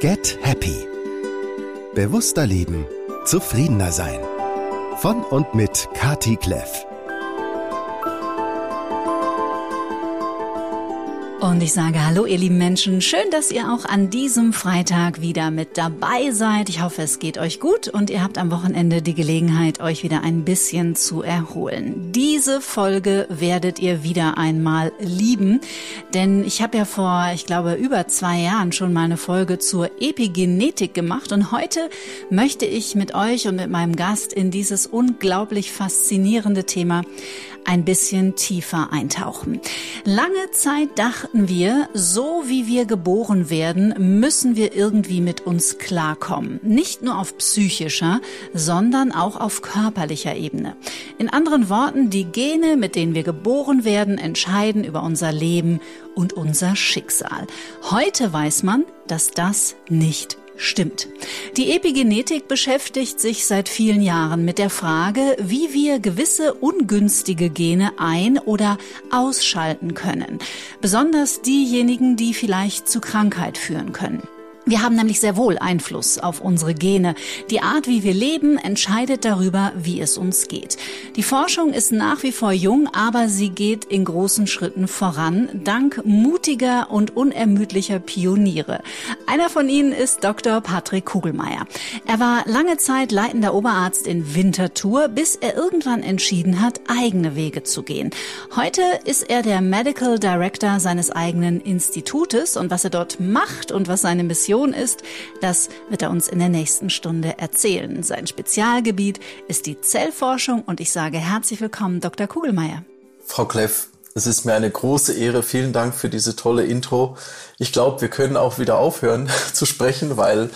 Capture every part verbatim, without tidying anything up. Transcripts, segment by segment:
Get Happy. Bewusster leben, zufriedener sein. Von und mit Kati Kleff. Und ich sage hallo, ihr lieben Menschen. Schön, dass ihr auch an diesem Freitag wieder mit dabei seid. Ich hoffe, es geht euch gut und ihr habt am Wochenende die Gelegenheit, euch wieder ein bisschen zu erholen. Diese Folge werdet ihr wieder einmal lieben, denn ich habe ja vor, ich glaube, über zwei Jahren schon mal eine Folge zur Epigenetik gemacht und heute möchte ich mit euch und mit meinem Gast in dieses unglaublich faszinierende Thema ein bisschen tiefer eintauchen. Lange Zeit dachten wir, so wie wir geboren werden, müssen wir irgendwie mit uns klarkommen. Nicht nur auf psychischer, sondern auch auf körperlicher Ebene. In anderen Worten, die Gene, mit denen wir geboren werden, entscheiden über unser Leben und unser Schicksal. Heute weiß man, dass das nicht stimmt. Die Epigenetik beschäftigt sich seit vielen Jahren mit der Frage, wie wir gewisse ungünstige Gene ein- oder ausschalten können. Besonders diejenigen, die vielleicht zu Krankheit führen können. Wir haben nämlich sehr wohl Einfluss auf unsere Gene. Die Art, wie wir leben, entscheidet darüber, wie es uns geht. Die Forschung ist nach wie vor jung, aber sie geht in großen Schritten voran, dank mutiger und unermüdlicher Pioniere. Einer von ihnen ist Doktor Patrick Kugelmeier. Er war lange Zeit leitender Oberarzt in Winterthur, bis er irgendwann entschieden hat, eigene Wege zu gehen. Heute ist er der Medical Director seines eigenen Institutes und was er dort macht und was seine Mission ist, das wird er uns in der nächsten Stunde erzählen. Sein Spezialgebiet ist die Zellforschung und ich sage herzlich willkommen, Doktor Kugelmeier. Frau Kleff, es ist mir eine große Ehre. Vielen Dank für diese tolle Intro. Ich glaube, wir können auch wieder aufhören zu sprechen, weil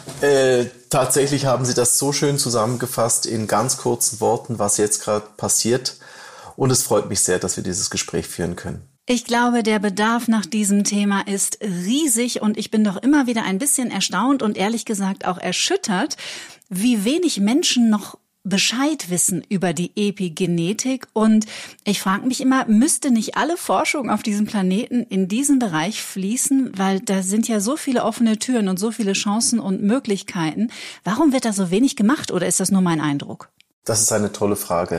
äh, tatsächlich haben Sie das so schön zusammengefasst in ganz kurzen Worten, was jetzt gerade passiert. Und es freut mich sehr, dass wir dieses Gespräch führen können. Ich glaube, der Bedarf nach diesem Thema ist riesig und ich bin doch immer wieder ein bisschen erstaunt und ehrlich gesagt auch erschüttert, wie wenig Menschen noch Bescheid wissen über die Epigenetik. Und ich frage mich immer, müsste nicht alle Forschung auf diesem Planeten in diesen Bereich fließen? Weil da sind ja so viele offene Türen und so viele Chancen und Möglichkeiten. Warum wird da so wenig gemacht oder ist das nur mein Eindruck? Das ist eine tolle Frage.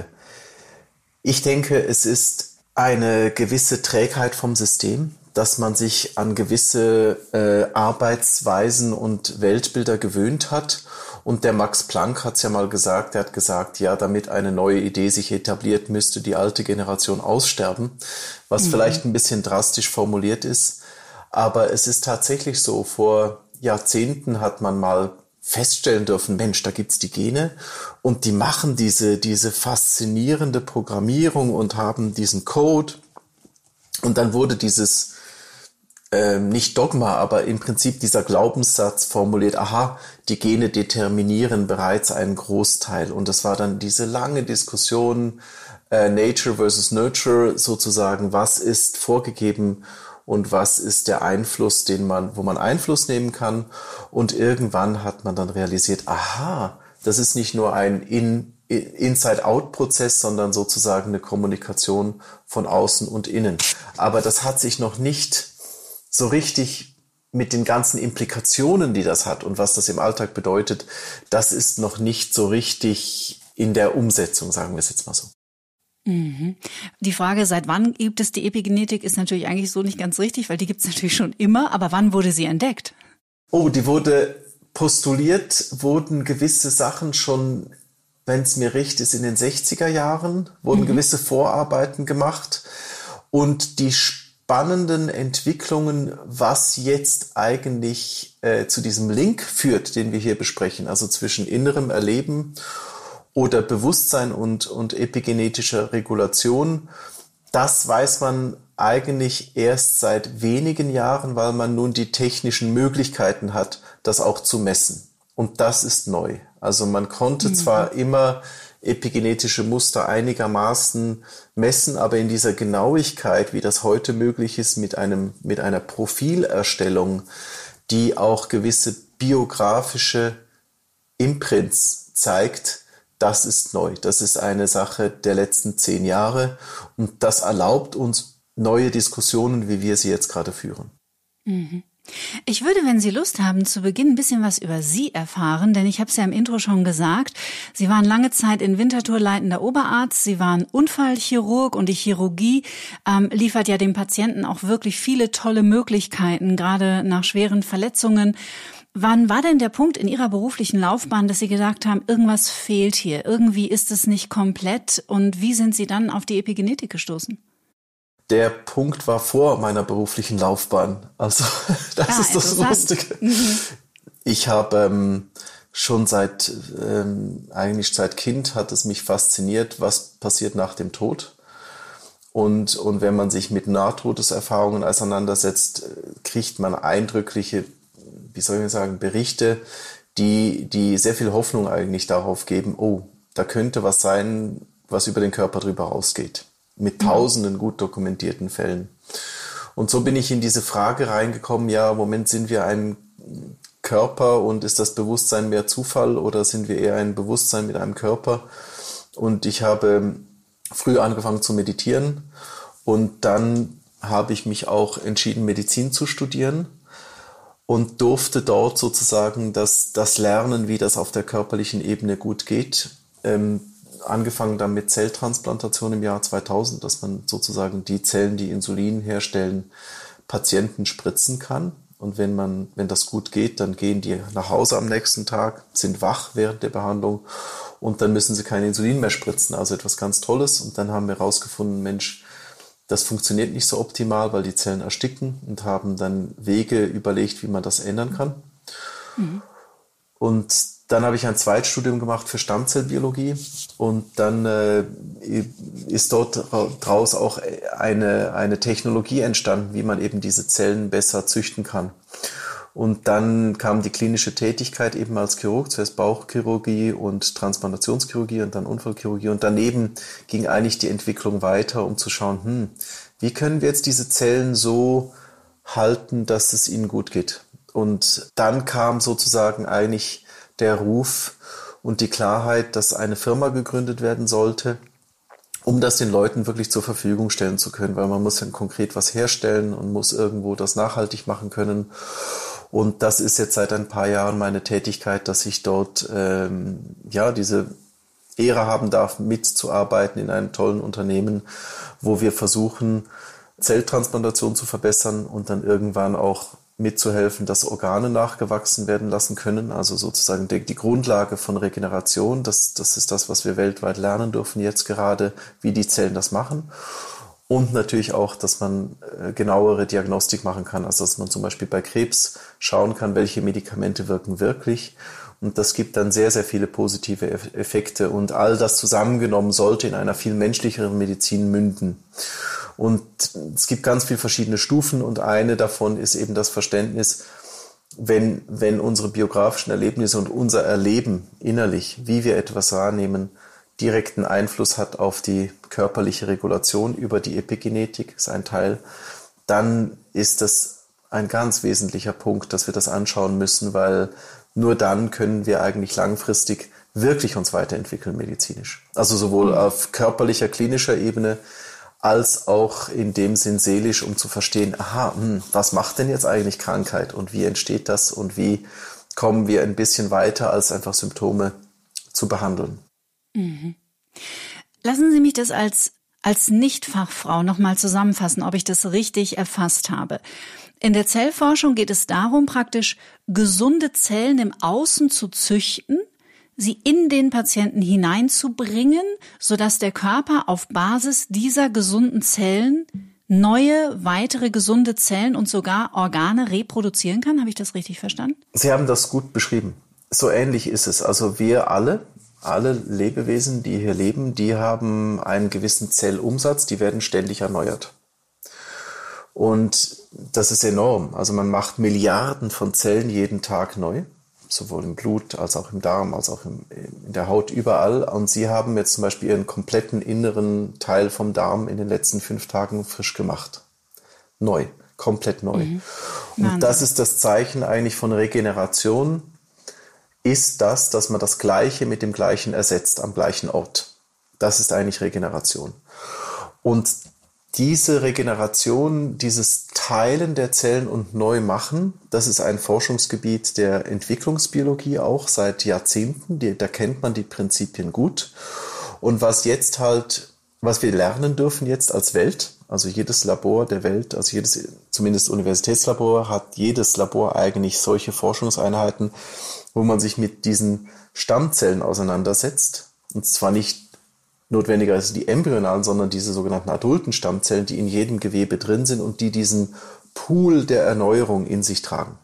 Ich denke, es ist eine gewisse Trägheit vom System, dass man sich an gewisse äh, Arbeitsweisen und Weltbilder gewöhnt hat. Und der Max Planck hat es ja mal gesagt, er hat gesagt, ja, damit eine neue Idee sich etabliert, müsste die alte Generation aussterben, was mhm. vielleicht ein bisschen drastisch formuliert ist. Aber es ist tatsächlich so, vor Jahrzehnten hat man mal feststellen dürfen, Mensch, da gibt's die Gene und die machen diese, diese faszinierende Programmierung und haben diesen Code. Und dann wurde dieses, äh, nicht Dogma, aber im Prinzip dieser Glaubenssatz formuliert, aha, die Gene determinieren bereits einen Großteil. Und das war dann diese lange Diskussion, äh, Nature versus Nurture sozusagen, was ist vorgegeben und was ist der Einfluss, den man, wo man Einfluss nehmen kann. Und irgendwann hat man dann realisiert, aha, das ist nicht nur ein In, Inside-Out-Prozess, sondern sozusagen eine Kommunikation von außen und innen. Aber das hat sich noch nicht so richtig mit den ganzen Implikationen, die das hat und was das im Alltag bedeutet, das ist noch nicht so richtig in der Umsetzung, sagen wir es jetzt mal so. Mhm. Die Frage, seit wann gibt es die Epigenetik, ist natürlich eigentlich so nicht ganz richtig, weil die gibt es natürlich schon immer, aber wann wurde sie entdeckt? Oh, die wurde postuliert, wurden gewisse Sachen schon, wenn es mir recht ist, in den sechziger Jahren, wurden mhm. gewisse Vorarbeiten gemacht und die spannenden Entwicklungen, was jetzt eigentlich äh, zu diesem Link führt, den wir hier besprechen, also zwischen innerem Erleben oder Bewusstsein und, und epigenetischer Regulation, das weiß man eigentlich erst seit wenigen Jahren, weil man nun die technischen Möglichkeiten hat, das auch zu messen. Und das ist neu. Also man konnte mhm. zwar immer epigenetische Muster einigermaßen messen, aber in dieser Genauigkeit, wie das heute möglich ist, mit einem, mit einer Profilerstellung, die auch gewisse biografische Imprints zeigt, das ist neu. Das ist eine Sache der letzten zehn Jahre und das erlaubt uns neue Diskussionen, wie wir sie jetzt gerade führen. Mhm. Ich würde, wenn Sie Lust haben, zu Beginn ein bisschen was über Sie erfahren, denn ich habe es ja im Intro schon gesagt. Sie waren lange Zeit in Winterthur leitender Oberarzt, Sie waren Unfallchirurg und die Chirurgie ähm, liefert ja dem Patienten auch wirklich viele tolle Möglichkeiten, gerade nach schweren Verletzungen. Wann war denn der Punkt in Ihrer beruflichen Laufbahn, dass Sie gesagt haben, irgendwas fehlt hier, irgendwie ist es nicht komplett, und wie sind Sie dann auf die Epigenetik gestoßen? Der Punkt war vor meiner beruflichen Laufbahn. Also das ah, ist das Lustige. Mhm. Ich habe ähm, schon seit, ähm, eigentlich seit Kind hat es mich fasziniert, was passiert nach dem Tod. Und, und wenn man sich mit Nahtodeserfahrungen auseinandersetzt, kriegt man eindrückliche, wie soll ich sagen, Berichte, die, die sehr viel Hoffnung eigentlich darauf geben, oh, da könnte was sein, was über den Körper drüber rausgeht. Mit tausenden gut dokumentierten Fällen. Und so bin ich in diese Frage reingekommen, ja, im Moment sind wir ein Körper und ist das Bewusstsein mehr Zufall oder sind wir eher ein Bewusstsein mit einem Körper? Und ich habe früh angefangen zu meditieren und dann habe ich mich auch entschieden, Medizin zu studieren und durfte dort sozusagen das, das lernen, wie das auf der körperlichen Ebene gut geht. Ähm, Angefangen dann mit Zelltransplantation im Jahr zweitausend, dass man sozusagen die Zellen, die Insulin herstellen, Patienten spritzen kann. Und wenn man, wenn das gut geht, dann gehen die nach Hause am nächsten Tag, sind wach während der Behandlung und dann müssen sie kein Insulin mehr spritzen. Also etwas ganz Tolles. Und dann haben wir herausgefunden, Mensch, das funktioniert nicht so optimal, weil die Zellen ersticken, und haben dann Wege überlegt, wie man das ändern kann. Mhm. Und dann habe ich ein Zweitstudium gemacht für Stammzellbiologie und dann äh, ist dort draus auch eine, eine Technologie entstanden, wie man eben diese Zellen besser züchten kann. Und dann kam die klinische Tätigkeit eben als Chirurg, zuerst Bauchchirurgie und Transplantationschirurgie und dann Unfallchirurgie. Und daneben ging eigentlich die Entwicklung weiter, um zu schauen, hm, wie können wir jetzt diese Zellen so halten, dass es ihnen gut geht. Und dann kam sozusagen eigentlich der Ruf und die Klarheit, dass eine Firma gegründet werden sollte, um das den Leuten wirklich zur Verfügung stellen zu können, weil man muss dann konkret was herstellen und muss irgendwo das nachhaltig machen können. Und das ist jetzt seit ein paar Jahren meine Tätigkeit, dass ich dort ähm, ja diese Ehre haben darf, mitzuarbeiten in einem tollen Unternehmen, wo wir versuchen, Zelltransplantation zu verbessern und dann irgendwann auch mitzuhelfen, dass Organe nachgewachsen werden lassen können, also sozusagen die, die Grundlage von Regeneration. Das, das ist das, was wir weltweit lernen dürfen jetzt gerade, wie die Zellen das machen. Und natürlich auch, dass man äh, genauere Diagnostik machen kann, also dass man zum Beispiel bei Krebs schauen kann, welche Medikamente wirken wirklich. Und das gibt dann sehr, sehr viele positive Effekte. Und all das zusammengenommen sollte in einer viel menschlicheren Medizin münden. Und es gibt ganz viele verschiedene Stufen und eine davon ist eben das Verständnis, wenn, wenn unsere biografischen Erlebnisse und unser Erleben innerlich, wie wir etwas wahrnehmen, direkten Einfluss hat auf die körperliche Regulation über die Epigenetik, ist ein Teil, dann ist das ein ganz wesentlicher Punkt, dass wir das anschauen müssen, weil nur dann können wir eigentlich langfristig wirklich uns weiterentwickeln medizinisch. Also sowohl auf körperlicher, klinischer Ebene, als auch in dem Sinn seelisch, um zu verstehen, aha, hm, was macht denn jetzt eigentlich Krankheit und wie entsteht das und wie kommen wir ein bisschen weiter, als einfach Symptome zu behandeln. Mhm. Lassen Sie mich das als, als Nicht-Fachfrau nochmal zusammenfassen, ob ich das richtig erfasst habe. In der Zellforschung geht es darum, praktisch gesunde Zellen im Außen zu züchten, sie in den Patienten hineinzubringen, sodass der Körper auf Basis dieser gesunden Zellen neue, weitere gesunde Zellen und sogar Organe reproduzieren kann. Habe ich das richtig verstanden? Sie haben das gut beschrieben. So ähnlich ist es. Also wir alle, alle Lebewesen, die hier leben, die haben einen gewissen Zellumsatz, die werden ständig erneuert. Und das ist enorm. Also man macht Milliarden von Zellen jeden Tag neu. Sowohl im Blut, als auch im Darm, als auch im, in der Haut, überall. Und Sie haben jetzt zum Beispiel Ihren kompletten inneren Teil vom Darm in den letzten fünf Tagen frisch gemacht. Neu, komplett neu. Mhm. Und das ist das Zeichen eigentlich von Regeneration, ist das, dass man das Gleiche mit dem Gleichen ersetzt, am gleichen Ort. Das ist eigentlich Regeneration. Und diese Regeneration, dieses Teilen der Zellen und Neumachen, das ist ein Forschungsgebiet der Entwicklungsbiologie auch seit Jahrzehnten. Die, da kennt man die Prinzipien gut. Und was jetzt halt, was wir lernen dürfen jetzt als Welt, also jedes Labor der Welt, also jedes, zumindest Universitätslabor, hat jedes Labor eigentlich solche Forschungseinheiten, wo man sich mit diesen Stammzellen auseinandersetzt. Und zwar nicht notwendigerweise die embryonalen, sondern diese sogenannten adulten Stammzellen, die in jedem Gewebe drin sind und die diesen Pool der Erneuerung in sich tragen.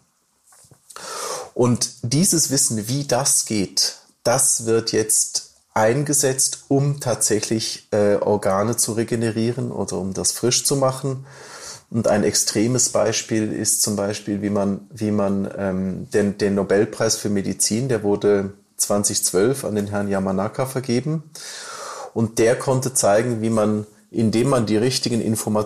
Und dieses Wissen, wie das geht, das wird jetzt eingesetzt, um tatsächlich äh, Organe zu regenerieren oder um das frisch zu machen. Und ein extremes Beispiel ist zum Beispiel, wie man, wie man ähm, den, den Nobelpreis für Medizin, der wurde zweitausendzwölf an den Herrn Yamanaka vergeben. Und der konnte zeigen, wie man, indem man die richtigen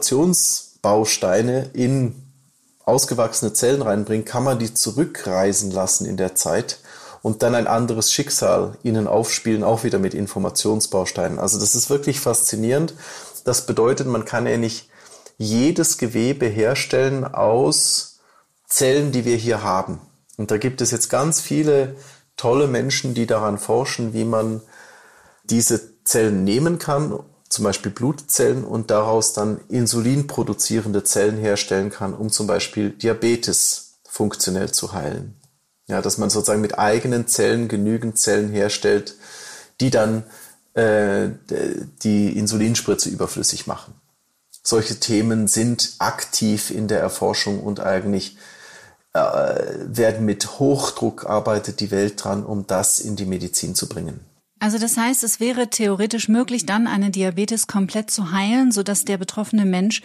Informationsbausteine in ausgewachsene Zellen reinbringt, kann man die zurückreisen lassen in der Zeit und dann ein anderes Schicksal ihnen aufspielen, auch wieder mit Informationsbausteinen. Also das ist wirklich faszinierend. Das bedeutet, man kann ja nicht jedes Gewebe herstellen aus Zellen, die wir hier haben. Und da gibt es jetzt ganz viele tolle Menschen, die daran forschen, wie man diese Zellen nehmen kann, zum Beispiel Blutzellen, und daraus dann insulinproduzierende Zellen herstellen kann, um zum Beispiel Diabetes funktionell zu heilen. Ja, dass man sozusagen mit eigenen Zellen genügend Zellen herstellt, die dann äh, die Insulinspritze überflüssig machen. Solche Themen sind aktiv in der Erforschung und eigentlich äh, werden mit Hochdruck arbeitet die Welt dran, um das in die Medizin zu bringen. Also das heißt, es wäre theoretisch möglich, dann eine Diabetes komplett zu heilen, sodass der betroffene Mensch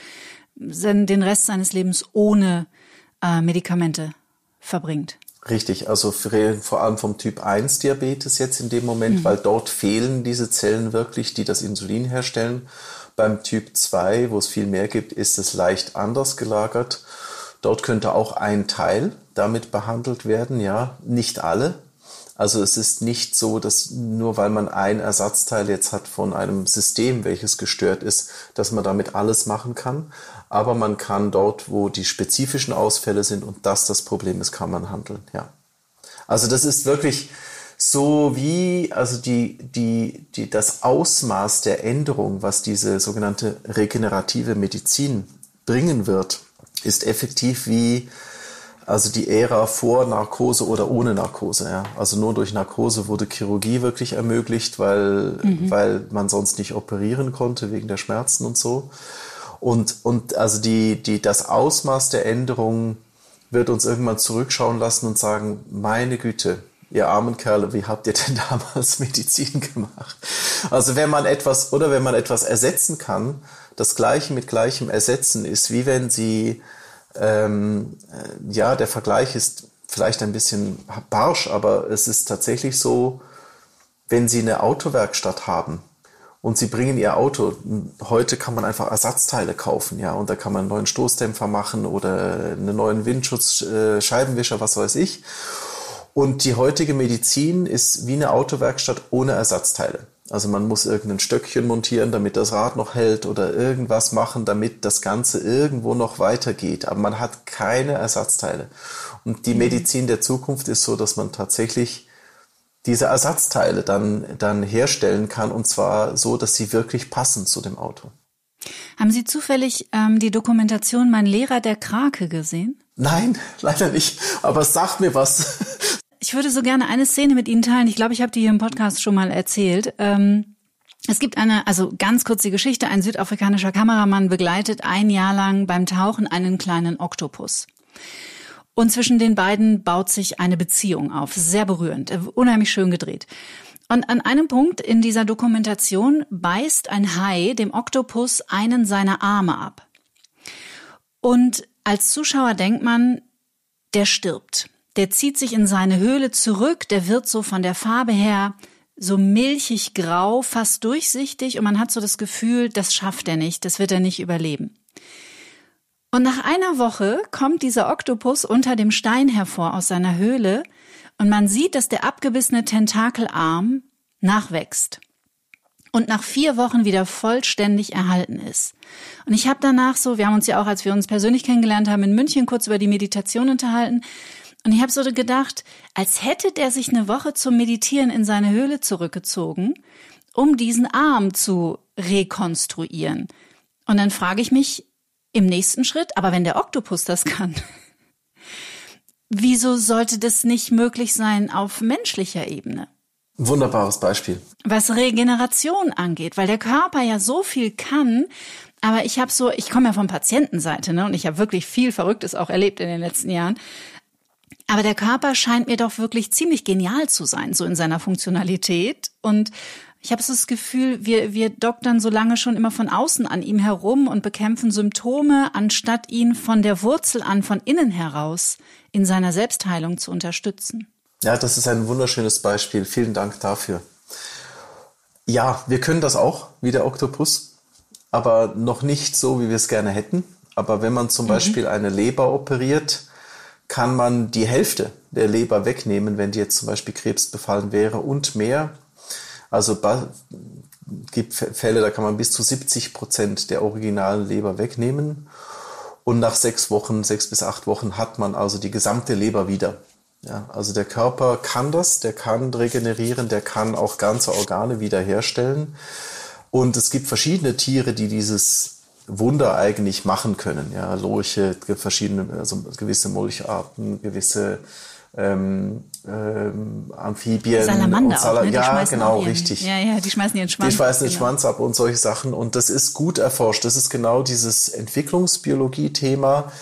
den Rest seines Lebens ohne äh, Medikamente verbringt. Richtig, also vor allem vom Typ eins Diabetes jetzt in dem Moment, mhm. weil dort fehlen diese Zellen wirklich, die das Insulin herstellen. Beim Typ zwei, wo es viel mehr gibt, ist es leicht anders gelagert. Dort könnte auch ein Teil damit behandelt werden, ja, nicht alle. Also es ist nicht so, dass nur weil man ein Ersatzteil jetzt hat von einem System, welches gestört ist, dass man damit alles machen kann. Aber man kann dort, wo die spezifischen Ausfälle sind und das das Problem ist, kann man handeln. Ja. Also das ist wirklich so wie also die, die, die, das Ausmaß der Änderung, was diese sogenannte regenerative Medizin bringen wird, ist effektiv wie also die Ära vor Narkose oder ohne Narkose. Ja. Also nur durch Narkose wurde Chirurgie wirklich ermöglicht, weil, mhm. weil man sonst nicht operieren konnte wegen der Schmerzen und so. Und, und also die, die, das Ausmaß der Änderung wird uns irgendwann zurückschauen lassen und sagen, meine Güte, ihr armen Kerle, wie habt ihr denn damals Medizin gemacht? Also wenn man etwas, oder wenn man etwas ersetzen kann, das Gleiche mit Gleichem ersetzen ist, wie wenn sie Ähm, ja, der Vergleich ist vielleicht ein bisschen barsch, aber es ist tatsächlich so, wenn Sie eine Autowerkstatt haben und Sie bringen Ihr Auto, heute kann man einfach Ersatzteile kaufen, ja, und da kann man einen neuen Stoßdämpfer machen oder einen neuen Windschutz, äh, Scheibenwischer, was weiß ich. Und die heutige Medizin ist wie eine Autowerkstatt ohne Ersatzteile. Also man muss irgendein Stöckchen montieren, damit das Rad noch hält oder irgendwas machen, damit das Ganze irgendwo noch weitergeht. Aber man hat keine Ersatzteile. Und die Medizin der Zukunft ist so, dass man tatsächlich diese Ersatzteile dann, dann herstellen kann, und zwar so, dass sie wirklich passen zu dem Auto. Haben Sie zufällig ähm, die Dokumentation Mein Lehrer der Krake gesehen? Nein, leider nicht. Aber es sagt mir was. Ich würde so gerne eine Szene mit Ihnen teilen. Ich glaube, ich habe die hier im Podcast schon mal erzählt. Ähm, es gibt eine, also ganz kurz die Geschichte. Ein südafrikanischer Kameramann begleitet ein Jahr lang beim Tauchen einen kleinen Oktopus. Und zwischen den beiden baut sich eine Beziehung auf. Sehr berührend, unheimlich schön gedreht. Und an einem Punkt in dieser Dokumentation beißt ein Hai dem Oktopus einen seiner Arme ab. Und als Zuschauer denkt man, der stirbt. Der zieht sich in seine Höhle zurück, der wird so von der Farbe her so milchig grau, fast durchsichtig, und man hat so das Gefühl, das schafft er nicht, das wird er nicht überleben. Und nach einer Woche kommt dieser Oktopus unter dem Stein hervor aus seiner Höhle und man sieht, dass der abgebissene Tentakelarm nachwächst. und nach vier Wochen wieder vollständig erhalten ist. Und ich habe danach so, wir haben uns ja auch, als wir uns persönlich kennengelernt haben, in München kurz über die Meditation unterhalten. Und ich habe so gedacht, als hätte der sich eine Woche zum Meditieren in seine Höhle zurückgezogen, um diesen Arm zu rekonstruieren. Und dann frage ich mich im nächsten Schritt, aber wenn der Oktopus das kann, wieso sollte das nicht möglich sein auf menschlicher Ebene? Wunderbares Beispiel. Was Regeneration angeht, weil der Körper ja so viel kann, aber ich habe so, ich komme ja von Patientenseite, ne, und ich habe wirklich viel Verrücktes auch erlebt in den letzten Jahren. Aber der Körper scheint mir doch wirklich ziemlich genial zu sein, so in seiner Funktionalität. Und ich habe so das Gefühl, wir, wir doktern so lange schon immer von außen an ihm herum und bekämpfen Symptome, anstatt ihn von der Wurzel an, von innen heraus, in seiner Selbstheilung zu unterstützen. Ja, das ist ein wunderschönes Beispiel. Vielen Dank dafür. Ja, wir können das auch, wie der Oktopus, aber noch nicht so, wie wir es gerne hätten. Aber wenn man zum mhm. Beispiel eine Leber operiert, kann man die Hälfte der Leber wegnehmen, wenn die jetzt zum Beispiel krebsbefallen wäre und mehr. Also gibt Fälle, da kann man bis zu siebzig Prozent der originalen Leber wegnehmen. Und nach sechs Wochen, sechs bis acht Wochen hat man also die gesamte Leber wieder. Ja, also der Körper kann das, der kann regenerieren, der kann auch ganze Organe wiederherstellen. Und es gibt verschiedene Tiere, die dieses Wunder eigentlich machen können. Ja, Lurche, verschiedene, also gewisse Molcharten, gewisse ähm, ähm, Amphibien. Salamander und Sala- auch, ne? Die ja, genau, ihren, richtig. Ja, ja, die schmeißen ihren Schwanz ab. Die schmeißen den genau. Schwanz ab und solche Sachen. Und das ist gut erforscht. Das ist genau dieses Entwicklungsbiologie-Thema.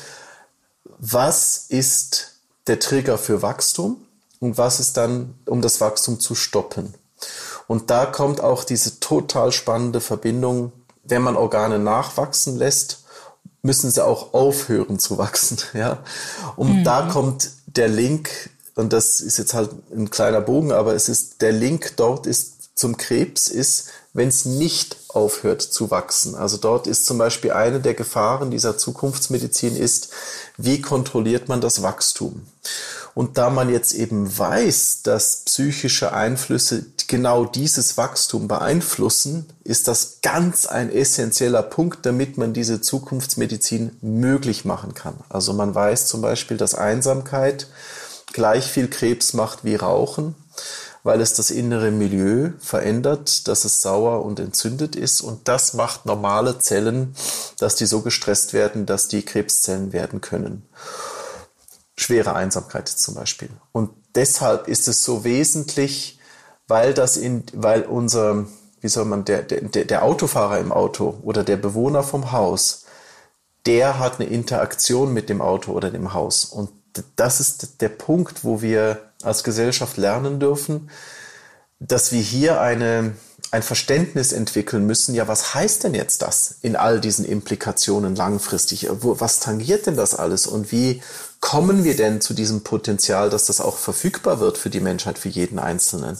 Was ist der Trigger für Wachstum und was ist dann, um das Wachstum zu stoppen? Und da kommt auch diese total spannende Verbindung. Wenn man Organe nachwachsen lässt, müssen sie auch aufhören zu wachsen. Ja? Und mhm. da kommt der Link, und das ist jetzt halt ein kleiner Bogen, aber es ist der Link dort ist zum Krebs, ist, wenn es nicht aufhört zu wachsen. Also dort ist zum Beispiel eine der Gefahren dieser Zukunftsmedizin ist, wie kontrolliert man das Wachstum? Und da man jetzt eben weiß, dass psychische Einflüsse genau dieses Wachstum beeinflussen, ist das ganz ein essentieller Punkt, damit man diese Zukunftsmedizin möglich machen kann. Also man weiß zum Beispiel, dass Einsamkeit gleich viel Krebs macht wie Rauchen, weil es das innere Milieu verändert, dass es sauer und entzündet ist. Und das macht normale Zellen, dass die so gestresst werden, dass die Krebszellen werden können. Schwere Einsamkeit zum Beispiel. Und deshalb ist es so wesentlich, weil das in, weil unser, wie soll man, der, der, der Autofahrer im Auto oder der Bewohner vom Haus, der hat eine Interaktion mit dem Auto oder dem Haus. Und das ist der Punkt, wo wir als Gesellschaft lernen dürfen, dass wir hier eine, ein Verständnis entwickeln müssen. Ja, was heißt denn jetzt das in all diesen Implikationen langfristig? Wo, was tangiert denn das alles? Und wie kommen wir denn zu diesem Potenzial, dass das auch verfügbar wird für die Menschheit, für jeden Einzelnen?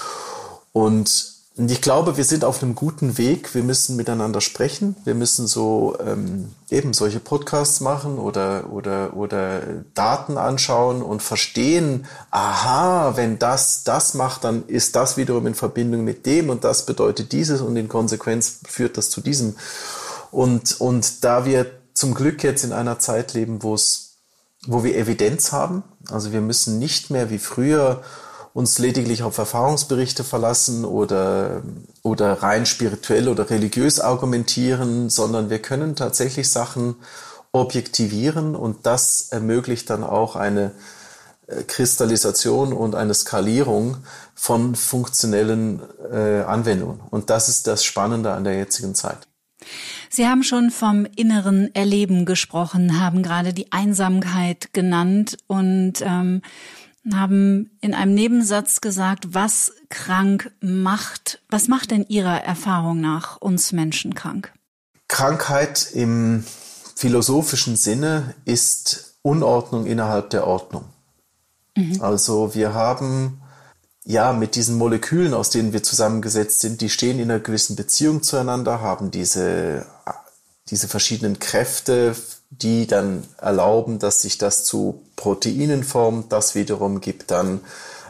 Und ich glaube, wir sind auf einem guten Weg. Wir müssen miteinander sprechen. Wir müssen so ähm, eben solche Podcasts machen oder oder oder Daten anschauen und verstehen. Aha, wenn das das macht, dann ist das wiederum in Verbindung mit dem und das bedeutet dieses und in Konsequenz führt das zu diesem. Und und da wir zum Glück jetzt in einer Zeit leben, wo es wo wir Evidenz haben, also wir müssen nicht mehr wie früher uns lediglich auf Erfahrungsberichte verlassen oder, oder rein spirituell oder religiös argumentieren, sondern wir können tatsächlich Sachen objektivieren und das ermöglicht dann auch eine Kristallisation und eine Skalierung von funktionellen äh, Anwendungen. Und das ist das Spannende an der jetzigen Zeit. Sie haben schon vom inneren Erleben gesprochen, haben gerade die Einsamkeit genannt und ähm, haben in einem Nebensatz gesagt, was krank macht. Was macht denn Ihrer Erfahrung nach uns Menschen krank? Krankheit im philosophischen Sinne ist Unordnung innerhalb der Ordnung. Mhm. Also wir haben ja mit diesen Molekülen, aus denen wir zusammengesetzt sind, die stehen in einer gewissen Beziehung zueinander, haben diese, diese verschiedenen Kräfte, die dann erlauben, dass sich das zu Proteinen formt. Das wiederum gibt dann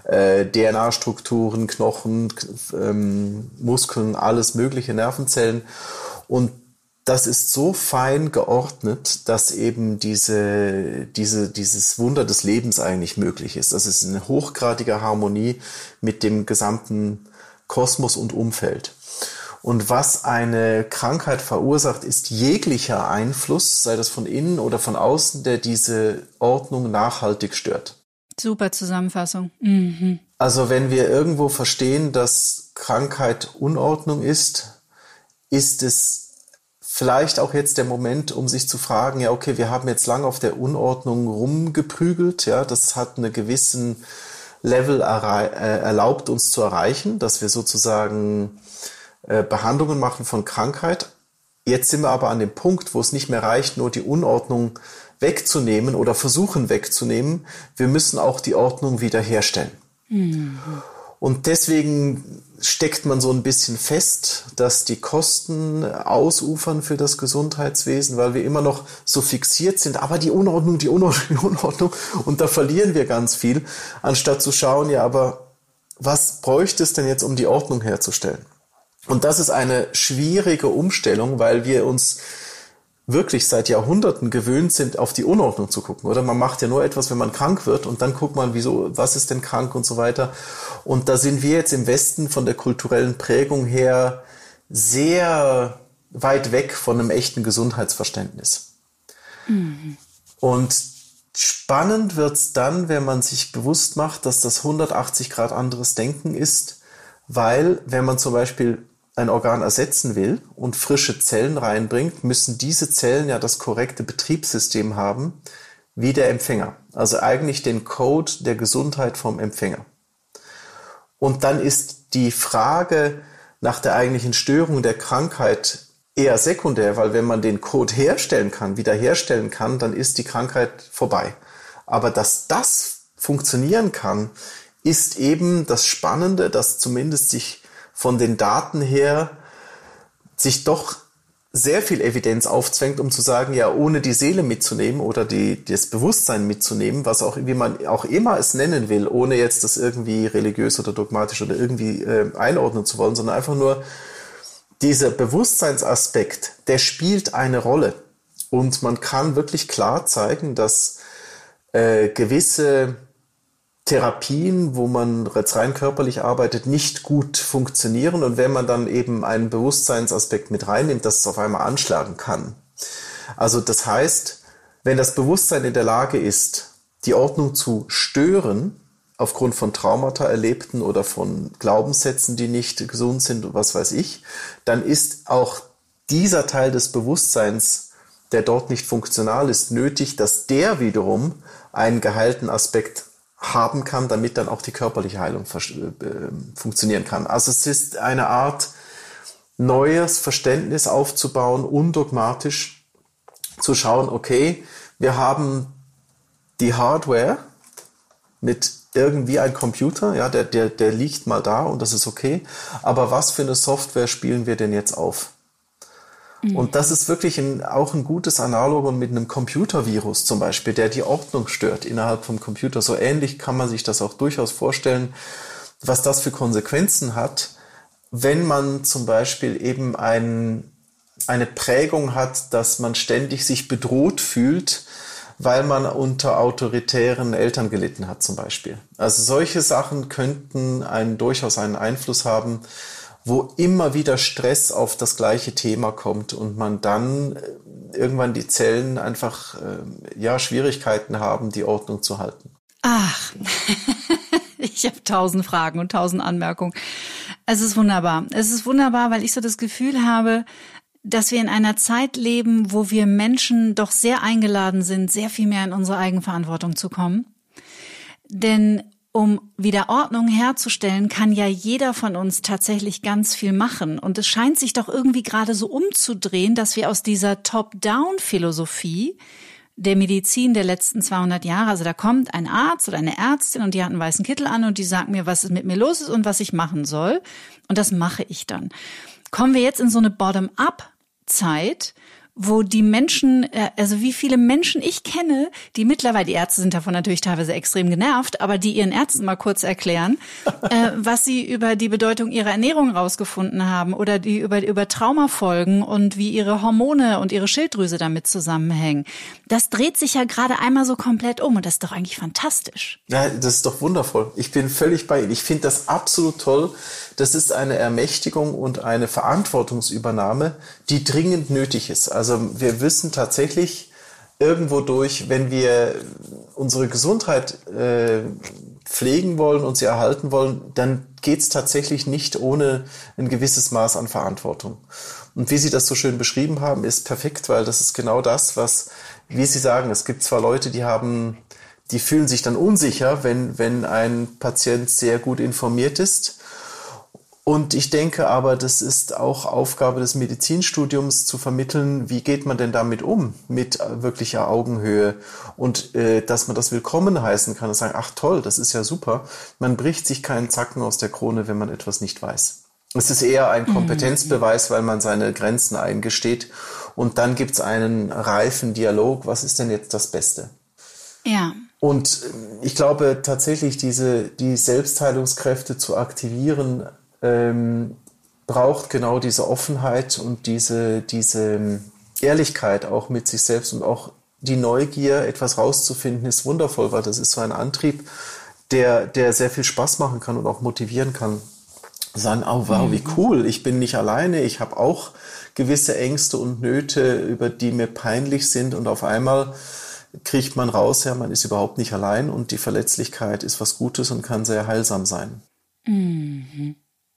äh, D N A-Strukturen, Knochen, ähm, Muskeln, alles mögliche, Nervenzellen. Und das ist so fein geordnet, dass eben diese, diese, dieses Wunder des Lebens eigentlich möglich ist. Das ist eine hochgradige Harmonie mit dem gesamten Kosmos und Umfeld. Und was eine Krankheit verursacht, ist jeglicher Einfluss, sei das von innen oder von außen, der diese Ordnung nachhaltig stört. Super Zusammenfassung. Mhm. Also wenn wir irgendwo verstehen, dass Krankheit Unordnung ist, ist es vielleicht auch jetzt der Moment, um sich zu fragen, ja okay, wir haben jetzt lange auf der Unordnung rumgeprügelt, ja, das hat einen gewissen Level errei- äh, erlaubt uns zu erreichen, dass wir sozusagen äh, Behandlungen machen von Krankheit. Jetzt sind wir aber an dem Punkt, wo es nicht mehr reicht, nur die Unordnung wegzunehmen oder versuchen wegzunehmen. Wir müssen auch die Ordnung wiederherstellen. Mhm. Und deswegen steckt man so ein bisschen fest, dass die Kosten ausufern für das Gesundheitswesen, weil wir immer noch so fixiert sind. Aber die Unordnung, die Unordnung, die Unordnung. Und da verlieren wir ganz viel, anstatt zu schauen, ja, aber was bräuchte es denn jetzt, um die Ordnung herzustellen? Und das ist eine schwierige Umstellung, weil wir uns wirklich seit Jahrhunderten gewöhnt sind, auf die Unordnung zu gucken, oder? Man macht ja nur etwas, wenn man krank wird und dann guckt man, wieso, was ist denn krank und so weiter. Und da sind wir jetzt im Westen von der kulturellen Prägung her sehr weit weg von einem echten Gesundheitsverständnis. Mhm. Und spannend wird's dann, wenn man sich bewusst macht, dass das hundertachtzig Grad anderes Denken ist, weil wenn man zum Beispiel ein Organ ersetzen will und frische Zellen reinbringt, müssen diese Zellen ja das korrekte Betriebssystem haben, wie der Empfänger. Also eigentlich den Code der Gesundheit vom Empfänger. Und dann ist die Frage nach der eigentlichen Störung der Krankheit eher sekundär, weil wenn man den Code herstellen kann, wiederherstellen kann, dann ist die Krankheit vorbei. Aber dass das funktionieren kann, ist eben das Spannende, dass zumindest sich von den Daten her sich doch sehr viel Evidenz aufzwängt, um zu sagen, ja, ohne die Seele mitzunehmen oder die, das Bewusstsein mitzunehmen, was auch, wie man auch immer es nennen will, ohne jetzt das irgendwie religiös oder dogmatisch oder irgendwie äh, einordnen zu wollen, sondern einfach nur dieser Bewusstseinsaspekt, der spielt eine Rolle. Und man kann wirklich klar zeigen, dass äh, gewisse Therapien, wo man jetzt rein körperlich arbeitet, nicht gut funktionieren. Und wenn man dann eben einen Bewusstseinsaspekt mit reinnimmt, dass es auf einmal anschlagen kann. Also das heißt, wenn das Bewusstsein in der Lage ist, die Ordnung zu stören, aufgrund von Traumata erlebten oder von Glaubenssätzen, die nicht gesund sind und was weiß ich, dann ist auch dieser Teil des Bewusstseins, der dort nicht funktional ist, nötig, dass der wiederum einen geheilten Aspekt haben kann, damit dann auch die körperliche Heilung funktionieren kann. Also es ist eine Art neues Verständnis aufzubauen, undogmatisch zu schauen, okay, wir haben die Hardware mit irgendwie ein Computer, ja, der, der, der liegt mal da und das ist okay, aber was für eine Software spielen wir denn jetzt auf? Und das ist wirklich ein, auch ein gutes Analogon mit einem Computervirus zum Beispiel, der die Ordnung stört innerhalb vom Computer. So ähnlich kann man sich das auch durchaus vorstellen, was das für Konsequenzen hat, wenn man zum Beispiel eben ein, eine Prägung hat, dass man ständig sich bedroht fühlt, weil man unter autoritären Eltern gelitten hat zum Beispiel. Also solche Sachen könnten einen, durchaus einen Einfluss haben, wo immer wieder Stress auf das gleiche Thema kommt und man dann irgendwann die Zellen einfach äh, ja Schwierigkeiten haben, die Ordnung zu halten. Ach, ich habe tausend Fragen und tausend Anmerkungen. Es ist wunderbar. Es ist wunderbar, weil ich so das Gefühl habe, dass wir in einer Zeit leben, wo wir Menschen doch sehr eingeladen sind, sehr viel mehr in unsere Eigenverantwortung zu kommen. Denn um wieder Ordnung herzustellen, kann ja jeder von uns tatsächlich ganz viel machen. Und es scheint sich doch irgendwie gerade so umzudrehen, dass wir aus dieser Top-Down-Philosophie der Medizin der letzten zweihundert Jahre, also da kommt ein Arzt oder eine Ärztin und die hat einen weißen Kittel an und die sagt mir, was mit mir los ist und was ich machen soll. Und das mache ich dann. Kommen wir jetzt in so eine Bottom-up-Zeit, wo die Menschen, also wie viele Menschen ich kenne, die mittlerweile, die Ärzte sind davon natürlich teilweise extrem genervt, aber die ihren Ärzten mal kurz erklären, äh, was sie über die Bedeutung ihrer Ernährung rausgefunden haben oder die über, über Traumafolgen und wie ihre Hormone und ihre Schilddrüse damit zusammenhängen. Das dreht sich ja gerade einmal so komplett um und das ist doch eigentlich fantastisch. Ja, das ist doch wundervoll. Ich bin völlig bei Ihnen. Ich finde das absolut toll. Das ist eine Ermächtigung und eine Verantwortungsübernahme, die dringend nötig ist. Also wir wissen tatsächlich irgendwo durch, wenn wir unsere Gesundheit äh, pflegen wollen und sie erhalten wollen, dann geht es tatsächlich nicht ohne ein gewisses Maß an Verantwortung. Und wie Sie das so schön beschrieben haben, ist perfekt, weil das ist genau das, was, wie Sie sagen, es gibt zwar Leute, die haben, die fühlen sich dann unsicher, wenn, wenn ein Patient sehr gut informiert ist. Und ich denke aber, das ist auch Aufgabe des Medizinstudiums zu vermitteln, wie geht man denn damit um, mit wirklicher Augenhöhe und äh, dass man das willkommen heißen kann und sagen, ach toll, das ist ja super. Man bricht sich keinen Zacken aus der Krone, wenn man etwas nicht weiß. Es ist eher ein Kompetenzbeweis, weil man seine Grenzen eingesteht und dann gibt's einen reifen Dialog, was ist denn jetzt das Beste? Ja. Und ich glaube tatsächlich, diese die Selbstheilungskräfte zu aktivieren, Ähm, braucht genau diese Offenheit und diese, diese Ehrlichkeit auch mit sich selbst und auch die Neugier, etwas rauszufinden, ist wundervoll, weil das ist so ein Antrieb, der, der sehr viel Spaß machen kann und auch motivieren kann. Sagen, oh wow, wie cool, ich bin nicht alleine, ich habe auch gewisse Ängste und Nöte, über die mir peinlich sind und auf einmal kriegt man raus, ja, man ist überhaupt nicht allein und die Verletzlichkeit ist was Gutes und kann sehr heilsam sein. Mhm.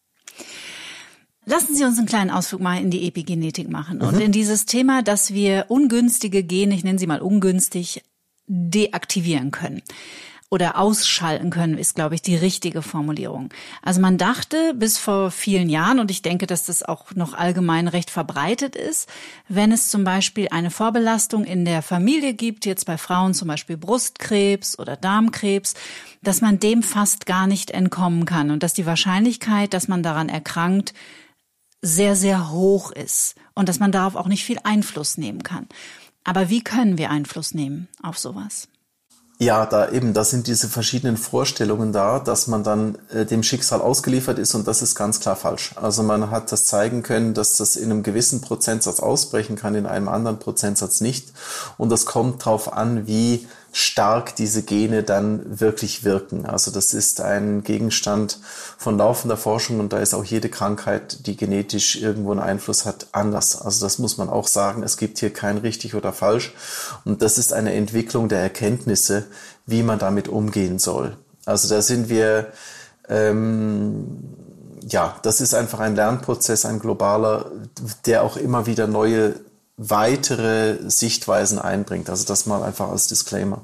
Lassen Sie uns einen kleinen Ausflug mal in die Epigenetik machen und mhm. in dieses Thema, dass wir ungünstige Gene, ich nenne sie mal ungünstig, deaktivieren können oder ausschalten können, ist, glaube ich, die richtige Formulierung. Also man dachte bis vor vielen Jahren, und ich denke, dass das auch noch allgemein recht verbreitet ist, wenn es zum Beispiel eine Vorbelastung in der Familie gibt, jetzt bei Frauen zum Beispiel Brustkrebs oder Darmkrebs, dass man dem fast gar nicht entkommen kann und dass die Wahrscheinlichkeit, dass man daran erkrankt, sehr, sehr hoch ist und dass man darauf auch nicht viel Einfluss nehmen kann. Aber wie können wir Einfluss nehmen auf sowas? Ja, da eben, da sind diese verschiedenen Vorstellungen da, dass man dann äh, dem Schicksal ausgeliefert ist und das ist ganz klar falsch. Also man hat das zeigen können, dass das in einem gewissen Prozentsatz ausbrechen kann, in einem anderen Prozentsatz nicht. Und das kommt drauf an, wie stark diese Gene dann wirklich wirken. Also das ist ein Gegenstand von laufender Forschung und da ist auch jede Krankheit, die genetisch irgendwo einen Einfluss hat, anders. Also das muss man auch sagen. Es gibt hier kein richtig oder falsch. Und das ist eine Entwicklung der Erkenntnisse, wie man damit umgehen soll. Also da sind wir, ähm, ja, das ist einfach ein Lernprozess, ein globaler, der auch immer wieder neue weitere Sichtweisen einbringt. Also das mal einfach als Disclaimer.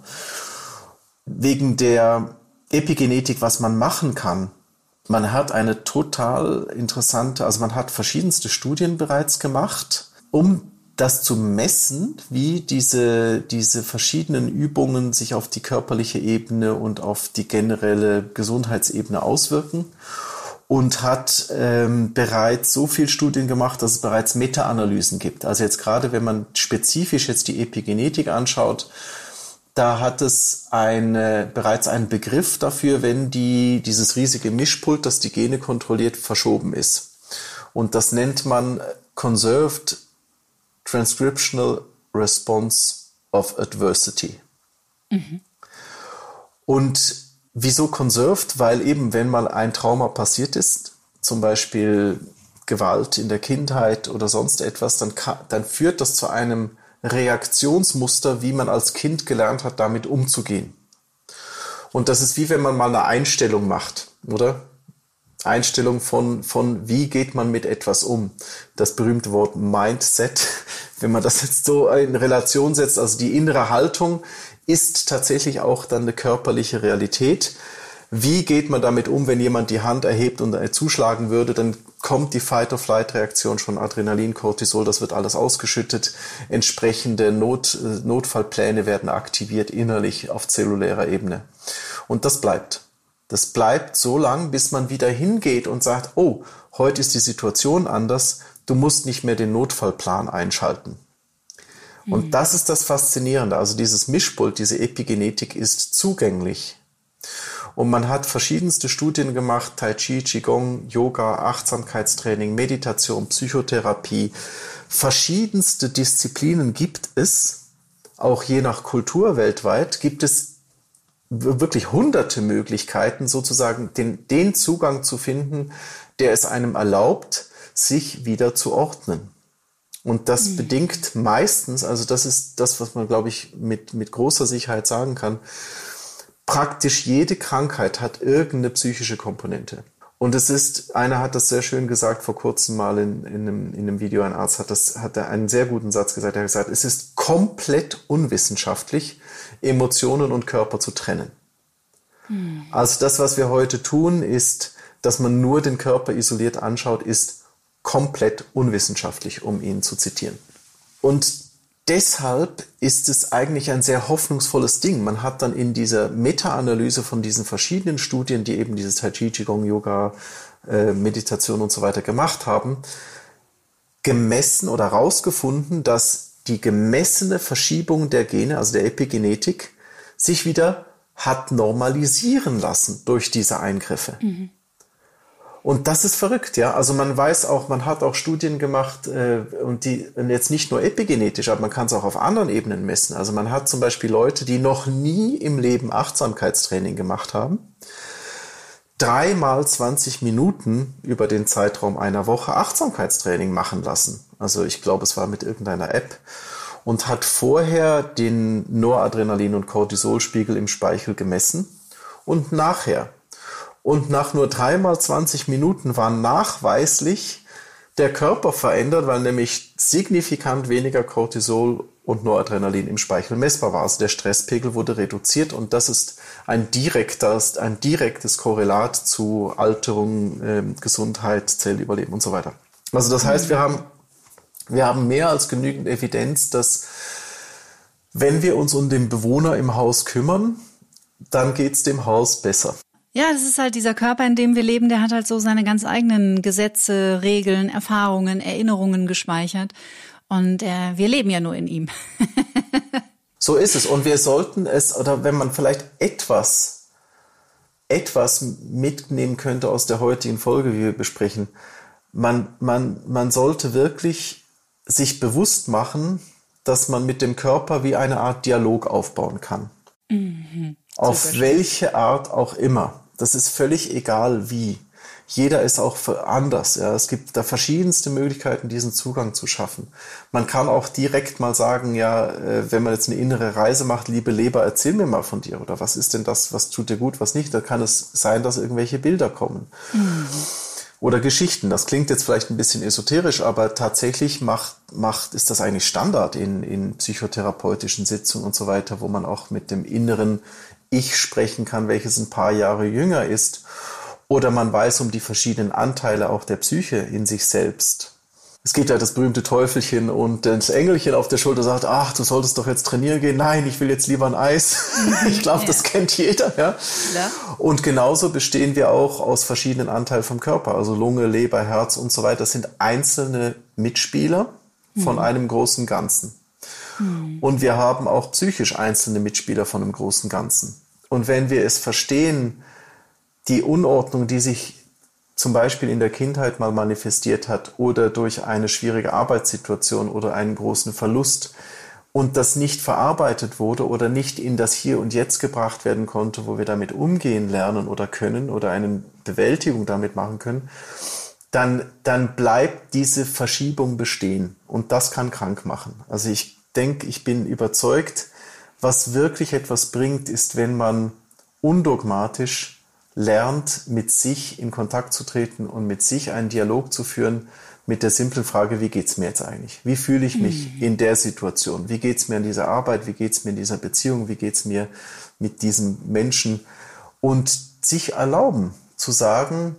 Wegen der Epigenetik, was man machen kann. Man hat eine total interessante, also man hat verschiedenste Studien bereits gemacht, um das zu messen, wie diese, diese verschiedenen Übungen sich auf die körperliche Ebene und auf die generelle Gesundheitsebene auswirken. Und hat ähm, bereits so viel Studien gemacht, dass es bereits Meta-Analysen gibt. Also jetzt gerade, wenn man spezifisch jetzt die Epigenetik anschaut, da hat es eine, bereits einen Begriff dafür, wenn die, dieses riesige Mischpult, das die Gene kontrolliert, verschoben ist. Und das nennt man Conserved Transcriptional Response of Adversity. Mhm. Und wieso conserved? Weil eben, wenn mal ein Trauma passiert ist, zum Beispiel Gewalt in der Kindheit oder sonst etwas, dann, kann, dann führt das zu einem Reaktionsmuster, wie man als Kind gelernt hat, damit umzugehen. Und das ist wie wenn man mal eine Einstellung macht, oder? Einstellung von, von wie geht man mit etwas um. Das berühmte Wort Mindset, wenn man das jetzt so in Relation setzt, also die innere Haltung, ist tatsächlich auch dann eine körperliche Realität. Wie geht man damit um, wenn jemand die Hand erhebt und zuschlagen würde, dann kommt die Fight-or-Flight-Reaktion schon, Adrenalin, Cortisol, das wird alles ausgeschüttet. Entsprechende Not, Notfallpläne werden aktiviert innerlich auf zellulärer Ebene. Und das bleibt. Das bleibt so lang, bis man wieder hingeht und sagt, oh, heute ist die Situation anders, du musst nicht mehr den Notfallplan einschalten. Und mhm. das ist das Faszinierende. Also dieses Mischpult, diese Epigenetik ist zugänglich. Und man hat verschiedenste Studien gemacht, Tai Chi, Qigong, Yoga, Achtsamkeitstraining, Meditation, Psychotherapie. Verschiedenste Disziplinen gibt es, auch je nach Kultur weltweit, gibt es wirklich hunderte Möglichkeiten, sozusagen den, den Zugang zu finden, der es einem erlaubt, sich wieder zu ordnen. Und das mhm. bedingt meistens, also das ist das, was man, glaube ich, mit, mit großer Sicherheit sagen kann, praktisch jede Krankheit hat irgendeine psychische Komponente. Und es ist, einer hat das sehr schön gesagt vor kurzem mal in, in, einem, in einem Video, ein Arzt hat das, hat einen sehr guten Satz gesagt, er hat gesagt, es ist komplett unwissenschaftlich, Emotionen und Körper zu trennen. Mhm. Also das, was wir heute tun, ist, dass man nur den Körper isoliert anschaut, ist komplett unwissenschaftlich, um ihn zu zitieren. Und deshalb ist es eigentlich ein sehr hoffnungsvolles Ding. Man hat dann in dieser Meta-Analyse von diesen verschiedenen Studien, die eben dieses Tai Chi, Qigong, Yoga, äh, Meditation und so weiter gemacht haben, gemessen oder herausgefunden, dass die gemessene Verschiebung der Gene, also der Epigenetik, sich wieder hat normalisieren lassen durch diese Eingriffe. Mhm. Und das ist verrückt, ja. Also man weiß auch, man hat auch Studien gemacht, äh, und die und jetzt nicht nur epigenetisch, aber man kann es auch auf anderen Ebenen messen. Also man hat zum Beispiel Leute, die noch nie im Leben Achtsamkeitstraining gemacht haben, dreimal zwanzig Minuten über den Zeitraum einer Woche Achtsamkeitstraining machen lassen. Also ich glaube, es war mit irgendeiner App. Und hat vorher den Noradrenalin- und Cortisolspiegel im Speichel gemessen und nachher. Und nach nur dreimal zwanzig Minuten war nachweislich der Körper verändert, weil nämlich signifikant weniger Cortisol und Noradrenalin im Speichel messbar war. Also der Stresspegel wurde reduziert und das ist ein direktes, ein direktes Korrelat zu Alterung, äh, Gesundheit, Zellüberleben und so weiter. Also das heißt, wir haben, wir haben mehr als genügend Evidenz, dass wenn wir uns um den Bewohner im Haus kümmern, dann geht's dem Haus besser. Ja, das ist halt dieser Körper, in dem wir leben, der hat halt so seine ganz eigenen Gesetze, Regeln, Erfahrungen, Erinnerungen gespeichert. Und äh, wir leben ja nur in ihm. So ist es. Und wir sollten es, oder wenn man vielleicht etwas, etwas mitnehmen könnte aus der heutigen Folge, wie wir besprechen, man, man, man sollte wirklich sich bewusst machen, dass man mit dem Körper wie eine Art Dialog aufbauen kann. Mhm. Auf welche Art auch immer. Das ist völlig egal wie. Jeder ist auch anders. Ja. Es gibt da verschiedenste Möglichkeiten, diesen Zugang zu schaffen. Man kann auch direkt mal sagen, ja, wenn man jetzt eine innere Reise macht, liebe Leber, erzähl mir mal von dir. Oder was ist denn das, was tut dir gut, was nicht? Da kann es sein, dass irgendwelche Bilder kommen. Mhm. Oder Geschichten. Das klingt jetzt vielleicht ein bisschen esoterisch, aber tatsächlich macht, macht, ist das eigentlich Standard in, in psychotherapeutischen Sitzungen und so weiter, wo man auch mit dem inneren Ich sprechen kann, welches ein paar Jahre jünger ist. Oder man weiß um die verschiedenen Anteile auch der Psyche in sich selbst. Es gibt ja das berühmte Teufelchen und das Engelchen auf der Schulter sagt, ach, du solltest doch jetzt trainieren gehen. Nein, ich will jetzt lieber ein Eis. Ich glaube, ja. Das kennt jeder. Ja? Ja. Und genauso bestehen wir auch aus verschiedenen Anteilen vom Körper. Also Lunge, Leber, Herz und so weiter. Das sind einzelne Mitspieler von mhm. einem großen Ganzen. Mhm. Und wir haben auch psychisch einzelne Mitspieler von einem großen Ganzen. Und wenn wir es verstehen, die Unordnung, die sich zum Beispiel in der Kindheit mal manifestiert hat oder durch eine schwierige Arbeitssituation oder einen großen Verlust und das nicht verarbeitet wurde oder nicht in das Hier und Jetzt gebracht werden konnte, wo wir damit umgehen lernen oder können oder eine Bewältigung damit machen können, dann, dann bleibt diese Verschiebung bestehen und das kann krank machen. Also ich denke, ich bin überzeugt, was wirklich etwas bringt, ist, wenn man undogmatisch lernt, mit sich in Kontakt zu treten und mit sich einen Dialog zu führen mit der simplen Frage, wie geht's mir jetzt eigentlich? Wie fühle ich mich mhm. in der Situation? Wie geht's mir in dieser Arbeit? Wie geht's mir in dieser Beziehung? Wie geht's mir mit diesem Menschen? Und sich erlauben zu sagen,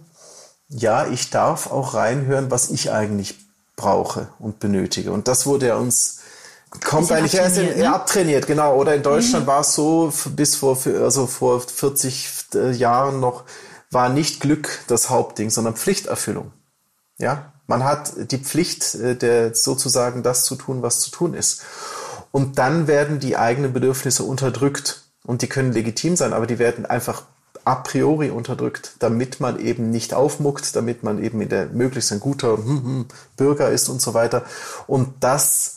ja, ich darf auch reinhören, was ich eigentlich brauche und benötige. Und das wurde ja uns Kommt eigentlich erst in, ne? abtrainiert, genau. Oder in Deutschland mhm. war es so, bis vor, also vor vierzig Jahren noch, war nicht Glück das Hauptding, sondern Pflichterfüllung. Ja, man hat die Pflicht, der sozusagen das zu tun, was zu tun ist. Und dann werden die eigenen Bedürfnisse unterdrückt. Und die können legitim sein, aber die werden einfach a priori unterdrückt, damit man eben nicht aufmuckt, damit man eben in der, möglichst ein guter hm, hm, Bürger ist und so weiter. Und das,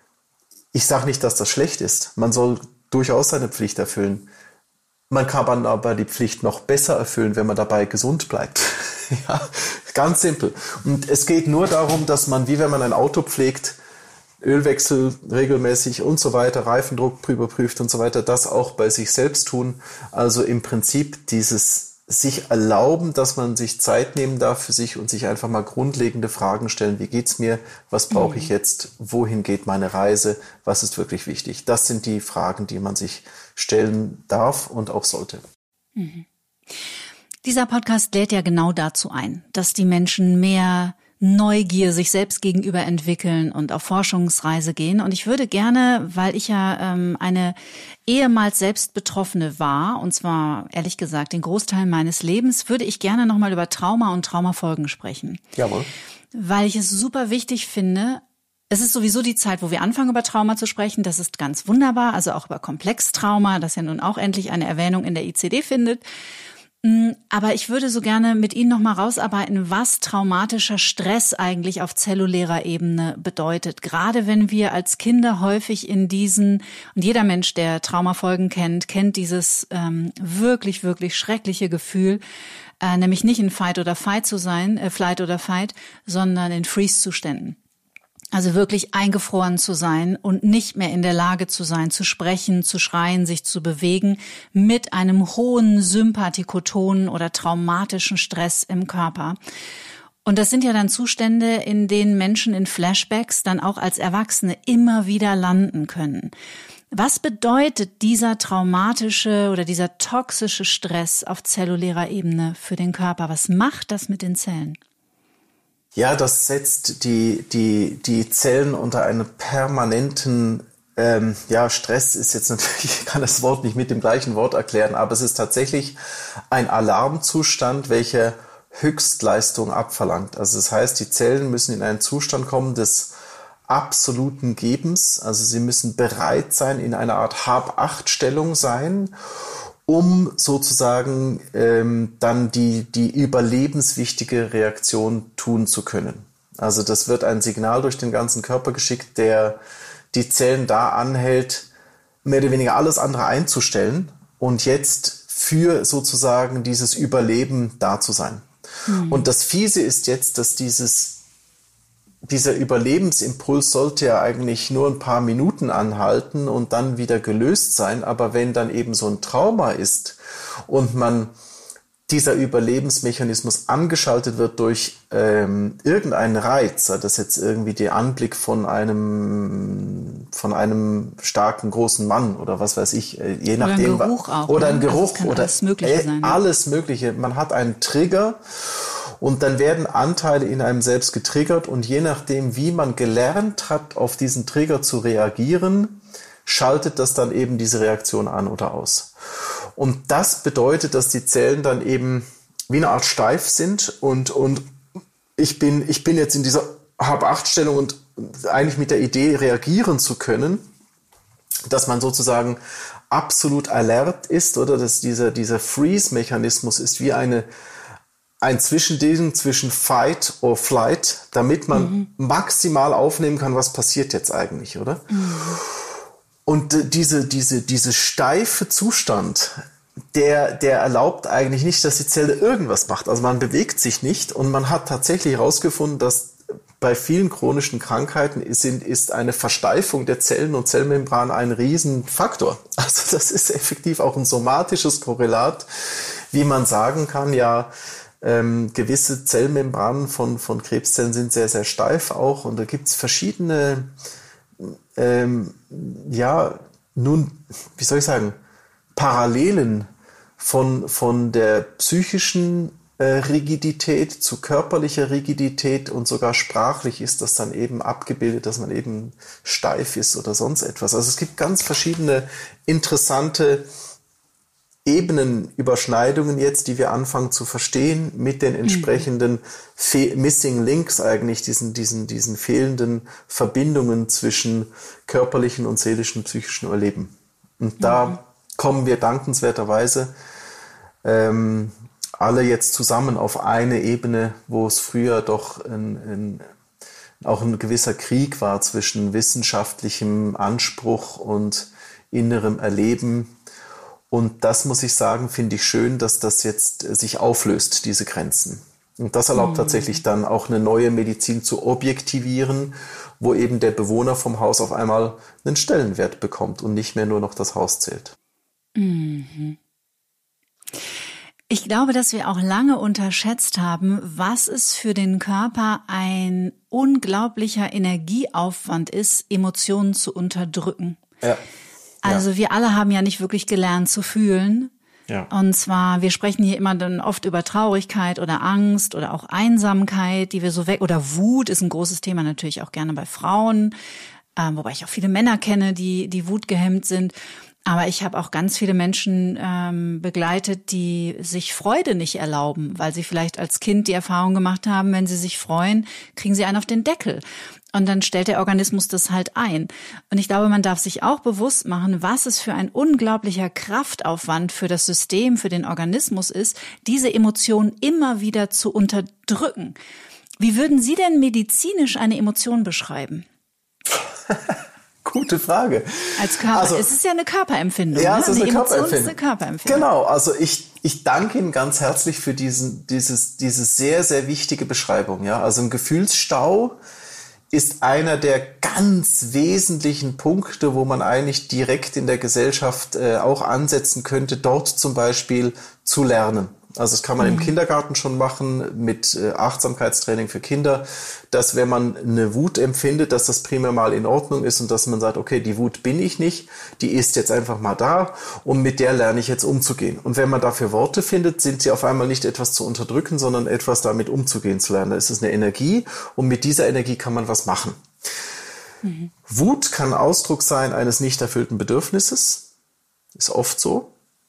ich sage nicht, dass das schlecht ist. Man soll durchaus seine Pflicht erfüllen. Man kann aber die Pflicht noch besser erfüllen, wenn man dabei gesund bleibt. Ja, ganz simpel. Und es geht nur darum, dass man, wie wenn man ein Auto pflegt, Ölwechsel regelmäßig und so weiter, Reifendruck überprüft und so weiter, das auch bei sich selbst tun. Also im Prinzip dieses sich erlauben, dass man sich Zeit nehmen darf für sich und sich einfach mal grundlegende Fragen stellen. Wie geht's mir? Was brauche ich jetzt? Wohin geht meine Reise? Was ist wirklich wichtig? Das sind die Fragen, die man sich stellen darf und auch sollte. Mhm. Dieser Podcast lädt ja genau dazu ein, dass die Menschen mehr Neugier sich selbst gegenüber entwickeln und auf Forschungsreise gehen. Und ich würde gerne, weil ich ja ähm, eine ehemals selbst Betroffene war, und zwar ehrlich gesagt den Großteil meines Lebens, würde ich gerne nochmal über Trauma und Traumafolgen sprechen. Jawohl. Weil ich es super wichtig finde, es ist sowieso die Zeit, wo wir anfangen, über Trauma zu sprechen. Das ist ganz wunderbar, also auch über Komplextrauma, das ja nun auch endlich eine Erwähnung in der I C D findet. Aber ich würde so gerne mit Ihnen noch mal rausarbeiten, was traumatischer Stress eigentlich auf zellulärer Ebene bedeutet. Gerade wenn wir als Kinder häufig in diesen, und jeder Mensch, der Traumafolgen kennt, kennt dieses ähm, wirklich, wirklich schreckliche Gefühl, äh, nämlich nicht in Fight oder Fight zu sein, äh, Flight oder Fight, sondern in Freeze-Zuständen. Also wirklich eingefroren zu sein und nicht mehr in der Lage zu sein, zu sprechen, zu schreien, sich zu bewegen, mit einem hohen Sympathikoton oder traumatischen Stress im Körper. Und das sind ja dann Zustände, in denen Menschen in Flashbacks dann auch als Erwachsene immer wieder landen können. Was bedeutet dieser traumatische oder dieser toxische Stress auf zellulärer Ebene für den Körper? Was macht das mit den Zellen? Ja, das setzt die, die, die Zellen unter einen permanenten, ähm, ja, Stress ist jetzt natürlich, ich kann das Wort nicht mit dem gleichen Wort erklären, aber es ist tatsächlich ein Alarmzustand, welcher Höchstleistung abverlangt. Also das heißt, die Zellen müssen in einen Zustand kommen des absoluten Gebens, also sie müssen bereit sein, in einer Art Hab-Acht-Stellung sein, um sozusagen ähm, dann die, die überlebenswichtige Reaktion tun zu können. Also das wird ein Signal durch den ganzen Körper geschickt, der die Zellen da anhält, mehr oder weniger alles andere einzustellen und jetzt für sozusagen dieses Überleben da zu sein. Mhm. Und das Fiese ist jetzt, dass dieses Dieser Überlebensimpuls sollte ja eigentlich nur ein paar Minuten anhalten und dann wieder gelöst sein. Aber wenn dann eben so ein Trauma ist und man dieser Überlebensmechanismus angeschaltet wird durch ähm, irgendeinen Reiz, sei das jetzt irgendwie der Anblick von einem von einem starken großen Mann oder was weiß ich, äh, je nachdem, oder ein Geruch auch, oder ein ne? Geruch also oder alles Mögliche, äh, sein, ne? alles Mögliche. Man hat einen Trigger. Und dann werden Anteile in einem selbst getriggert und je nachdem, wie man gelernt hat, auf diesen Trigger zu reagieren, schaltet das dann eben diese Reaktion an oder aus. Und das bedeutet, dass die Zellen dann eben wie eine Art steif sind und, und ich bin, ich bin jetzt in dieser Hab-Acht-Stellung und eigentlich mit der Idee reagieren zu können, dass man sozusagen absolut alert ist oder dass dieser, dieser Freeze-Mechanismus ist wie eine ein Zwischending zwischen Fight or Flight, damit man mhm. maximal aufnehmen kann, was passiert jetzt eigentlich, oder? Mhm. Und äh, diese, diese, diese steife Zustand, der, der erlaubt eigentlich nicht, dass die Zelle irgendwas macht. Also man bewegt sich nicht und man hat tatsächlich herausgefunden, dass bei vielen chronischen Krankheiten ist, ist eine Versteifung der Zellen und Zellmembran ein Riesenfaktor. Also das ist effektiv auch ein somatisches Korrelat, wie man sagen kann, ja, Ähm, gewisse Zellmembranen von, von Krebszellen sind sehr, sehr steif auch und da gibt es verschiedene, ähm, ja, nun, wie soll ich sagen, Parallelen von, von der psychischen äh, Rigidität zu körperlicher Rigidität und sogar sprachlich ist das dann eben abgebildet, dass man eben steif ist oder sonst etwas. Also es gibt ganz verschiedene interessante Ebenenüberschneidungen jetzt, die wir anfangen zu verstehen, mit den entsprechenden Fe- Missing Links eigentlich, diesen, diesen, diesen fehlenden Verbindungen zwischen körperlichen und seelischen, psychischen Erleben. Und da mhm. kommen wir dankenswerterweise ähm, alle jetzt zusammen auf eine Ebene, wo es früher doch ein, ein, auch ein gewisser Krieg war zwischen wissenschaftlichem Anspruch und innerem Erleben. Und das, muss ich sagen, finde ich schön, dass das jetzt sich auflöst, diese Grenzen. Und das erlaubt mhm. tatsächlich dann auch eine neue Medizin zu objektivieren, wo eben der Bewohner vom Haus auf einmal einen Stellenwert bekommt und nicht mehr nur noch das Haus zählt. Mhm. Ich glaube, dass wir auch lange unterschätzt haben, was es für den Körper ein unglaublicher Energieaufwand ist, Emotionen zu unterdrücken. Ja. Also ja. wir alle haben ja nicht wirklich gelernt zu fühlen. Ja. Und zwar, wir sprechen hier immer dann oft über Traurigkeit oder Angst oder auch Einsamkeit, die wir so weg, oder Wut ist ein großes Thema natürlich auch gerne bei Frauen, ähm, wobei ich auch viele Männer kenne, die die wutgehemmt sind. Aber ich habe auch ganz viele Menschen ähm, begleitet, die sich Freude nicht erlauben, weil sie vielleicht als Kind die Erfahrung gemacht haben, wenn sie sich freuen, kriegen sie einen auf den Deckel. Und dann stellt der Organismus das halt ein. Und ich glaube, man darf sich auch bewusst machen, was es für ein unglaublicher Kraftaufwand für das System, für den Organismus ist, diese Emotionen immer wieder zu unterdrücken. Wie würden Sie denn medizinisch eine Emotion beschreiben? Gute Frage. Als Körper. Also, es ist ja eine Körperempfindung. Ja, ne? es ist eine, eine Körperempfindung. Ist eine Körperempfindung. Genau, also ich, ich danke Ihnen ganz herzlich für diesen, dieses, diese sehr, sehr wichtige Beschreibung. Ja, also ein Gefühlsstau ist einer der ganz wesentlichen Punkte, wo man eigentlich direkt in der Gesellschaft äh, auch ansetzen könnte, dort zum Beispiel zu lernen. Also das kann man mhm. im Kindergarten schon machen mit äh, Achtsamkeitstraining für Kinder, dass wenn man eine Wut empfindet, dass das primär mal in Ordnung ist und dass man sagt, okay, die Wut bin ich nicht, die ist jetzt einfach mal da und mit der lerne ich jetzt umzugehen. Und wenn man dafür Worte findet, sind sie auf einmal nicht etwas zu unterdrücken, sondern etwas damit umzugehen zu lernen. Da ist es eine Energie und mit dieser Energie kann man was machen. Mhm. Wut kann Ausdruck sein eines nicht erfüllten Bedürfnisses, ist oft so,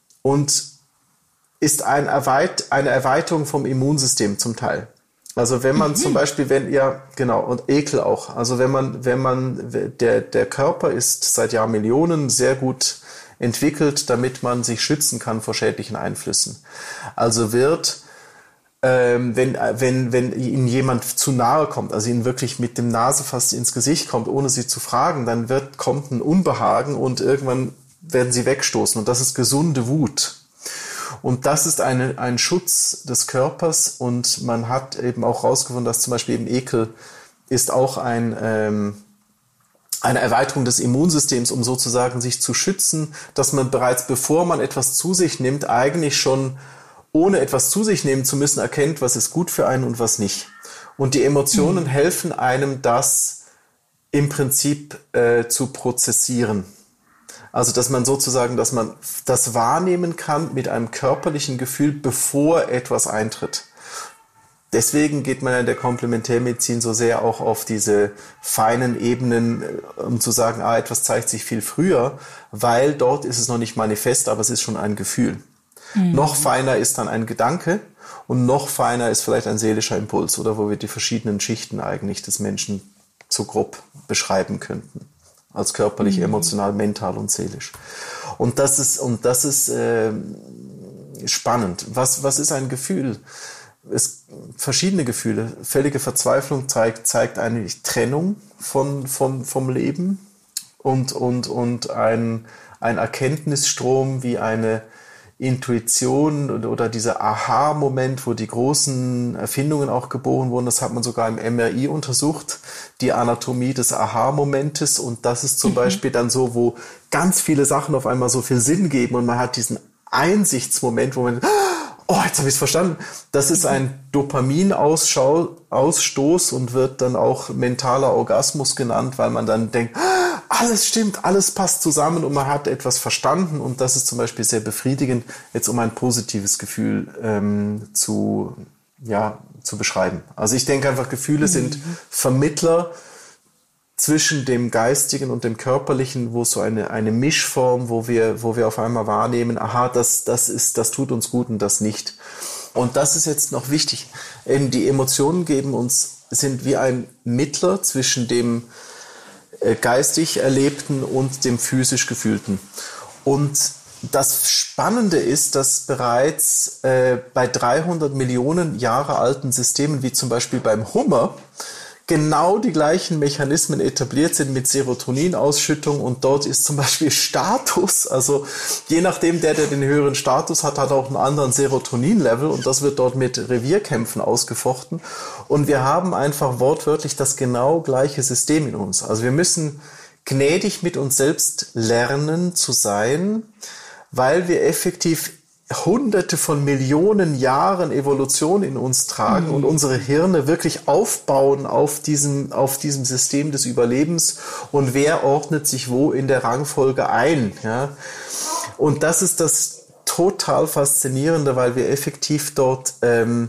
und ist ein Erweit- eine Erweiterung vom Immunsystem zum Teil. Also wenn man mhm. zum Beispiel, wenn, ja, genau, und Ekel auch. Also wenn man, wenn man, der, der Körper ist seit Jahrmillionen sehr gut entwickelt, damit man sich schützen kann vor schädlichen Einflüssen. Also wird, ähm, wenn, wenn, wenn Ihnen jemand zu nahe kommt, also Ihnen wirklich mit dem Nase fast ins Gesicht kommt, ohne Sie zu fragen, dann wird, kommt ein Unbehagen und irgendwann werden Sie wegstoßen. Und das ist gesunde Wut. Und das ist eine, ein Schutz des Körpers, und man hat eben auch herausgefunden, dass zum Beispiel eben Ekel ist auch ein, ähm, eine Erweiterung des Immunsystems, um sozusagen sich zu schützen, dass man bereits bevor man etwas zu sich nimmt, eigentlich schon ohne etwas zu sich nehmen zu müssen, erkennt, was ist gut für einen und was nicht. Und die Emotionen mhm. helfen einem, das im Prinzip äh, zu prozessieren. Also, dass man sozusagen, dass man das wahrnehmen kann mit einem körperlichen Gefühl, bevor etwas eintritt. Deswegen geht man in der Komplementärmedizin so sehr auch auf diese feinen Ebenen, um zu sagen, ah, etwas zeigt sich viel früher, weil dort ist es noch nicht manifest, aber es ist schon ein Gefühl. Mhm. Noch feiner ist dann ein Gedanke und noch feiner ist vielleicht ein seelischer Impuls, oder wo wir die verschiedenen Schichten eigentlich des Menschen so grob beschreiben könnten. Als körperlich, mhm. emotional, mental und seelisch. Und das ist, und das ist äh, spannend. Was, was ist ein Gefühl? Es, verschiedene Gefühle. Völlige Verzweiflung zeigt, zeigt eigentlich Trennung von, von, vom Leben und, und, und ein, ein Erkenntnisstrom wie eine Intuition oder, oder dieser Aha-Moment, wo die großen Erfindungen auch geboren wurden. Das hat man sogar im M R I untersucht, die Anatomie des Aha-Momentes. Und das ist zum mhm. Beispiel dann so, wo ganz viele Sachen auf einmal so viel Sinn geben und man hat diesen Einsichtsmoment, wo man, oh, jetzt habe ich es verstanden. Das ist ein Dopaminausstoß und wird dann auch mentaler Orgasmus genannt, weil man dann denkt, alles stimmt, alles passt zusammen und man hat etwas verstanden, und das ist zum Beispiel sehr befriedigend, jetzt um ein positives Gefühl ähm, zu, ja, zu beschreiben. Also ich denke einfach, Gefühle mhm. sind Vermittler zwischen dem Geistigen und dem Körperlichen, wo so eine, eine Mischform, wo wir, wo wir auf einmal wahrnehmen, aha, das, das ist, das tut uns gut und das nicht. Und das ist jetzt noch wichtig. Eben die Emotionen geben uns, sind wie ein Mittler zwischen dem äh, geistig Erlebten und dem physisch Gefühlten. Und das Spannende ist, dass bereits äh, bei dreihundert Millionen Jahre alten Systemen, wie zum Beispiel beim Hummer, genau die gleichen Mechanismen etabliert sind mit Serotoninausschüttung, und dort ist zum Beispiel Status, also je nachdem, der, der den höheren Status hat, hat auch einen anderen Serotonin-Level, und das wird dort mit Revierkämpfen ausgefochten, und wir haben einfach wortwörtlich das genau gleiche System in uns. Also wir müssen gnädig mit uns selbst lernen zu sein, weil wir effektiv Hunderte von Millionen Jahren Evolution in uns tragen, mhm. und unsere Hirne wirklich aufbauen auf diesem, auf diesem System des Überlebens, und wer ordnet sich wo in der Rangfolge ein. Ja? Und das ist das total Faszinierende, weil wir effektiv dort ähm,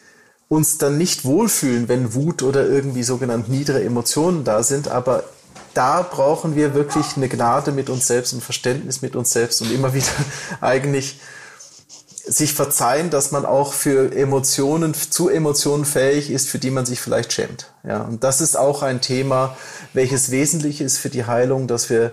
uns dann nicht wohlfühlen, wenn Wut oder irgendwie sogenannte niedere Emotionen da sind, aber da brauchen wir wirklich eine Gnade mit uns selbst und Verständnis mit uns selbst und immer wieder eigentlich sich verzeihen, dass man auch für Emotionen, zu Emotionen fähig ist, für die man sich vielleicht schämt. Ja, und das ist auch ein Thema, welches wesentlich ist für die Heilung, dass wir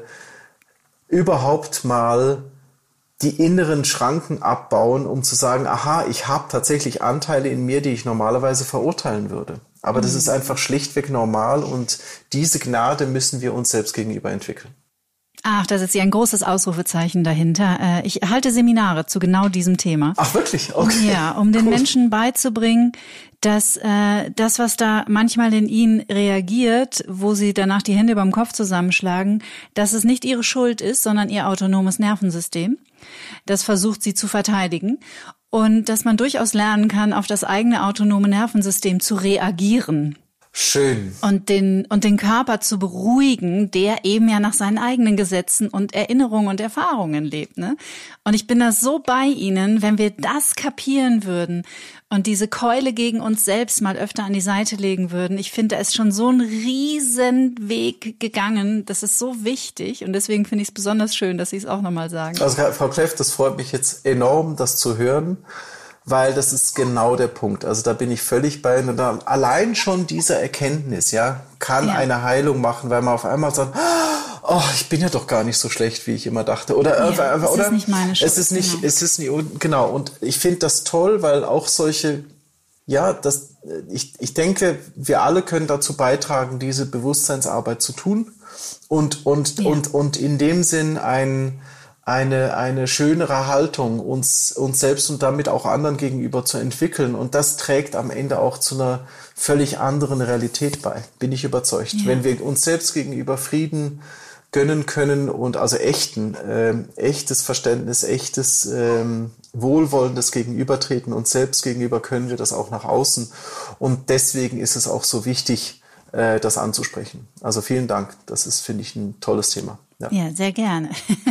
überhaupt mal die inneren Schranken abbauen, um zu sagen, aha, ich habe tatsächlich Anteile in mir, die ich normalerweise verurteilen würde. Aber das ist einfach schlichtweg normal, und diese Gnade müssen wir uns selbst gegenüber entwickeln. Ach, da ist ja ein großes Ausrufezeichen dahinter. Ich halte Seminare zu genau diesem Thema. Ach, wirklich? Okay. Ja, um den Gut. Menschen beizubringen, dass äh, das, was da manchmal in ihnen reagiert, wo sie danach die Hände beim Kopf zusammenschlagen, dass es nicht ihre Schuld ist, sondern ihr autonomes Nervensystem. Das versucht sie zu verteidigen. Und dass man durchaus lernen kann, auf das eigene autonome Nervensystem zu reagieren. Schön. Und den, und den Körper zu beruhigen, der eben ja nach seinen eigenen Gesetzen und Erinnerungen und Erfahrungen lebt, ne? Und ich bin da so bei Ihnen, wenn wir das kapieren würden und diese Keule gegen uns selbst mal öfter an die Seite legen würden. Ich finde, da ist schon so ein riesen Weg gegangen. Das ist so wichtig, und deswegen finde ich es besonders schön, dass Sie es auch nochmal sagen. Also Frau Kleff, das freut mich jetzt enorm, das zu hören. Weil das ist genau der Punkt. Also da bin ich völlig bei Ihnen. Allein schon diese Erkenntnis, ja, kann ja. eine Heilung machen, weil man auf einmal sagt, oh, ich bin ja doch gar nicht so schlecht, wie ich immer dachte. Oder, ja, äh, oder es ist nicht meine Schuld. Es ist nicht, genau. es ist nicht, genau. Und ich finde das toll, weil auch solche, ja, das, ich, ich denke, wir alle können dazu beitragen, diese Bewusstseinsarbeit zu tun, und, und, ja. und, und in dem Sinn ein, eine, eine schönere Haltung uns, uns selbst und damit auch anderen gegenüber zu entwickeln. Und das trägt am Ende auch zu einer völlig anderen Realität bei, bin ich überzeugt. Ja. Wenn wir uns selbst gegenüber Frieden gönnen können und also echten, ähm, echtes Verständnis, echtes ähm, wohlwollendes Gegenübertreten uns selbst gegenüber, können wir das auch nach außen. Und deswegen ist es auch so wichtig, äh, das anzusprechen. Also vielen Dank. Das ist, finde ich, ein tolles Thema. Ja, ja, sehr gerne.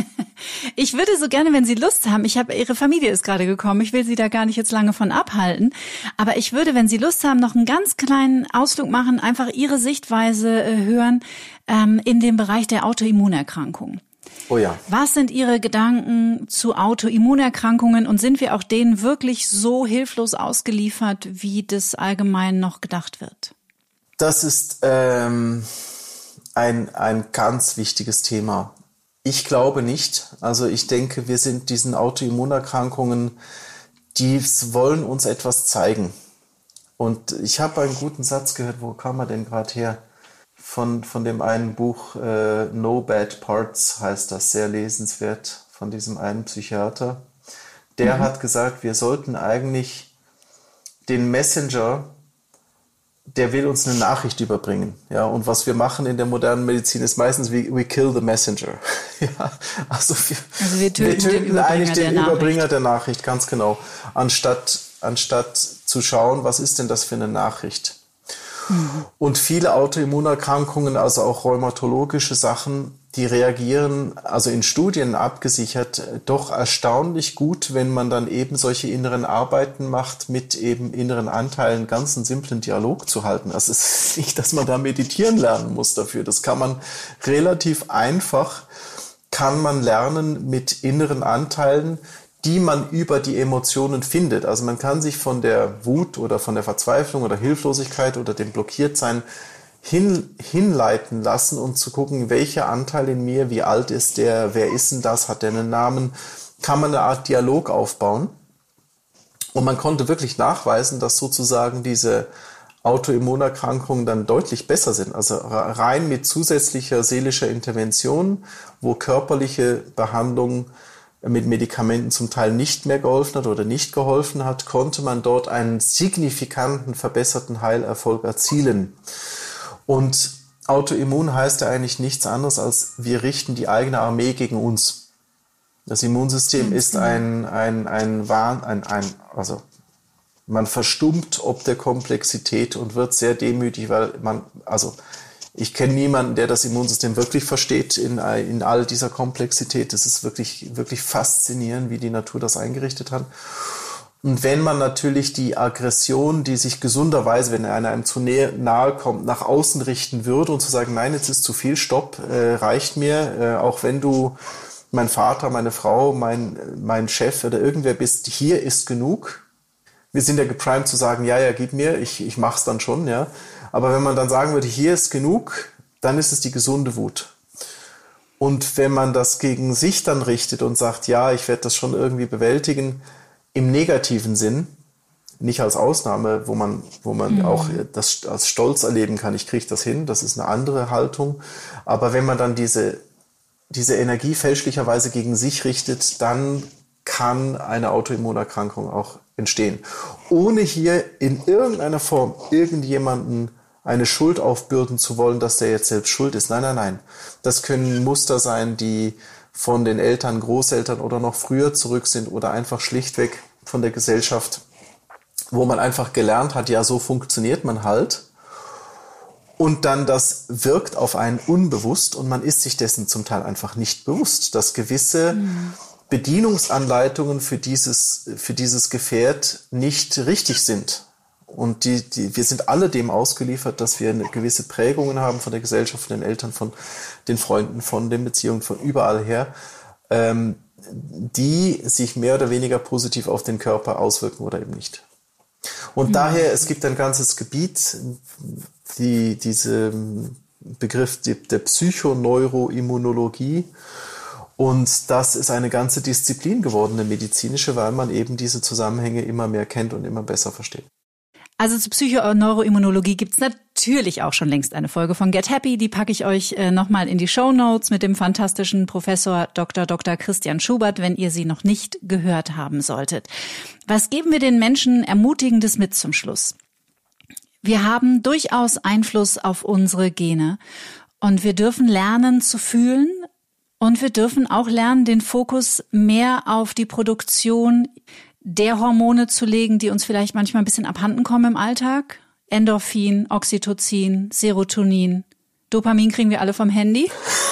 Ich würde so gerne, wenn Sie Lust haben, ich habe, Ihre Familie ist gerade gekommen, ich will Sie da gar nicht jetzt lange von abhalten, aber ich würde, wenn Sie Lust haben, noch einen ganz kleinen Ausflug machen, einfach Ihre Sichtweise äh, hören ähm, in dem Bereich der Autoimmunerkrankungen. Oh ja. Was sind Ihre Gedanken zu Autoimmunerkrankungen, und sind wir auch denen wirklich so hilflos ausgeliefert, wie das allgemein noch gedacht wird? Das ist ähm, ein, ein ganz wichtiges Thema. Ich glaube nicht. Also ich denke, wir sind diesen Autoimmunerkrankungen, die wollen uns etwas zeigen. Und ich habe einen guten Satz gehört, wo kam er denn gerade her? Von, von dem einen Buch, äh, No Bad Parts heißt das, sehr lesenswert, von diesem einen Psychiater. Der mhm. hat gesagt, wir sollten eigentlich den Messenger, der will uns eine Nachricht überbringen. Ja, und was wir machen in der modernen Medizin ist meistens, we, we kill the messenger. Ja, also wir, also wir töten, wir töten den Überbringer eigentlich den der Überbringer Nachricht. der Nachricht, ganz genau. Anstatt, anstatt zu schauen, was ist denn das für eine Nachricht? Mhm. Und viele Autoimmunerkrankungen, also auch rheumatologische Sachen, die reagieren, also in Studien abgesichert, doch erstaunlich gut, wenn man dann eben solche inneren Arbeiten macht, mit eben inneren Anteilen ganz einen simplen Dialog zu halten. Also es ist nicht, dass man da meditieren lernen muss dafür. Das kann man relativ einfach, kann man lernen mit inneren Anteilen, die man über die Emotionen findet. Also man kann sich von der Wut oder von der Verzweiflung oder Hilflosigkeit oder dem Blockiertsein Hin, hinleiten lassen und zu gucken, welcher Anteil in mir, wie alt ist der, wer ist denn das, hat der einen Namen, kann man eine Art Dialog aufbauen. Und man konnte wirklich nachweisen, dass sozusagen diese Autoimmunerkrankungen dann deutlich besser sind. Also rein mit zusätzlicher seelischer Intervention, wo körperliche Behandlung mit Medikamenten zum Teil nicht mehr geholfen hat oder nicht geholfen hat, konnte man dort einen signifikanten verbesserten Heilerfolg erzielen. Und Autoimmun heißt ja eigentlich nichts anderes, als wir richten die eigene Armee gegen uns. Das Immunsystem ist ein, ein, ein Wahn, ein, ein, also man verstummt ob der Komplexität und wird sehr demütig, weil man, also ich kenne niemanden, der das Immunsystem wirklich versteht in, in all dieser Komplexität. Das ist wirklich, wirklich faszinierend, wie die Natur das eingerichtet hat. Und wenn man natürlich die Aggression, die sich gesunderweise, wenn einer einem zu nahe kommt, nach außen richten würde und zu sagen, nein, jetzt ist zu viel, stopp, äh, reicht mir, äh, auch wenn du mein Vater, meine Frau, mein, mein Chef oder irgendwer bist, hier ist genug. Wir sind ja geprimed zu sagen, ja, ja, gib mir, ich, ich mach's dann schon, ja. Aber wenn man dann sagen würde, hier ist genug, dann ist es die gesunde Wut. Und wenn man das gegen sich dann richtet und sagt, ja, ich werde das schon irgendwie bewältigen, im negativen Sinn, nicht als Ausnahme, wo man, wo man mhm. auch das als Stolz erleben kann, ich kriege das hin, das ist eine andere Haltung. Aber wenn man dann diese, diese Energie fälschlicherweise gegen sich richtet, dann kann eine Autoimmunerkrankung auch entstehen. Ohne hier in irgendeiner Form irgendjemanden eine Schuld aufbürden zu wollen, dass der jetzt selbst schuld ist. Nein, nein, nein. Das können Muster sein, die von den Eltern, Großeltern oder noch früher zurück sind oder einfach schlichtweg von der Gesellschaft, wo man einfach gelernt hat, ja, so funktioniert man halt. Und dann das wirkt auf einen unbewusst und man ist sich dessen zum Teil einfach nicht bewusst, dass gewisse mhm. Bedienungsanleitungen für dieses, für dieses Gefährt nicht richtig sind. Und die, die, wir sind alle dem ausgeliefert, dass wir eine gewisse Prägungen haben von der Gesellschaft, von den Eltern, von den Freunden, von den Beziehungen, von überall her, ähm, die sich mehr oder weniger positiv auf den Körper auswirken oder eben nicht. Und mhm. daher, es gibt ein ganzes Gebiet, die, diese Begriff die, der Psychoneuroimmunologie. Und das ist eine ganze Disziplin geworden, eine medizinische, weil man eben diese Zusammenhänge immer mehr kennt und immer besser versteht. Also zur Psychoneuroimmunologie gibt's natürlich auch schon längst eine Folge von Get Happy. Die packe ich euch äh, nochmal in die Shownotes mit dem fantastischen Professor Doktor Doktor Christian Schubert, wenn ihr sie noch nicht gehört haben solltet. Was geben wir den Menschen Ermutigendes mit zum Schluss? Wir haben durchaus Einfluss auf unsere Gene und wir dürfen lernen zu fühlen und wir dürfen auch lernen, den Fokus mehr auf die Produktion der Hormone zu legen, die uns vielleicht manchmal ein bisschen abhanden kommen im Alltag. Endorphin, Oxytocin, Serotonin. Dopamin kriegen wir alle vom Handy.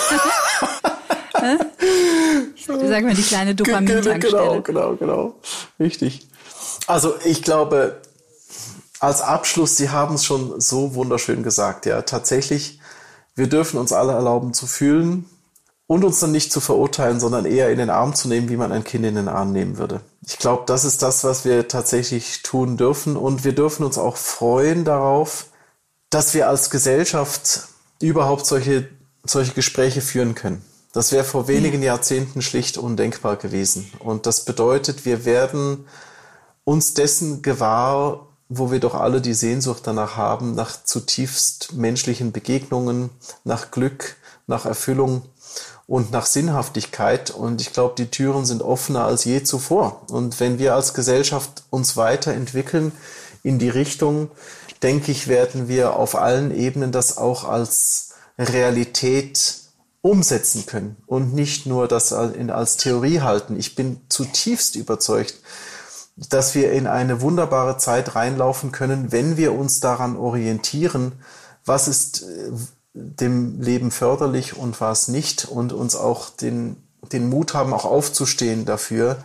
Ich sage mal die kleine Dopamin-Tankstelle. Genau, genau, genau. Richtig. Also ich glaube, als Abschluss, Sie haben es schon so wunderschön gesagt, ja, tatsächlich, wir dürfen uns alle erlauben zu fühlen und uns dann nicht zu verurteilen, sondern eher in den Arm zu nehmen, wie man ein Kind in den Arm nehmen würde. Ich glaube, das ist das, was wir tatsächlich tun dürfen. Und wir dürfen uns auch freuen darauf, dass wir als Gesellschaft überhaupt solche, solche Gespräche führen können. Das wäre vor wenigen Jahrzehnten schlicht undenkbar gewesen. Und das bedeutet, wir werden uns dessen gewahr, wo wir doch alle die Sehnsucht danach haben, nach zutiefst menschlichen Begegnungen, nach Glück, nach Erfüllung und nach Sinnhaftigkeit. Und ich glaube, die Türen sind offener als je zuvor. Und wenn wir als Gesellschaft uns weiterentwickeln in die Richtung, denke ich, werden wir auf allen Ebenen das auch als Realität umsetzen können und nicht nur das als Theorie halten. Ich bin zutiefst überzeugt, dass wir in eine wunderbare Zeit reinlaufen können, wenn wir uns daran orientieren, was ist dem Leben förderlich und was nicht und uns auch den, den Mut haben, auch aufzustehen dafür,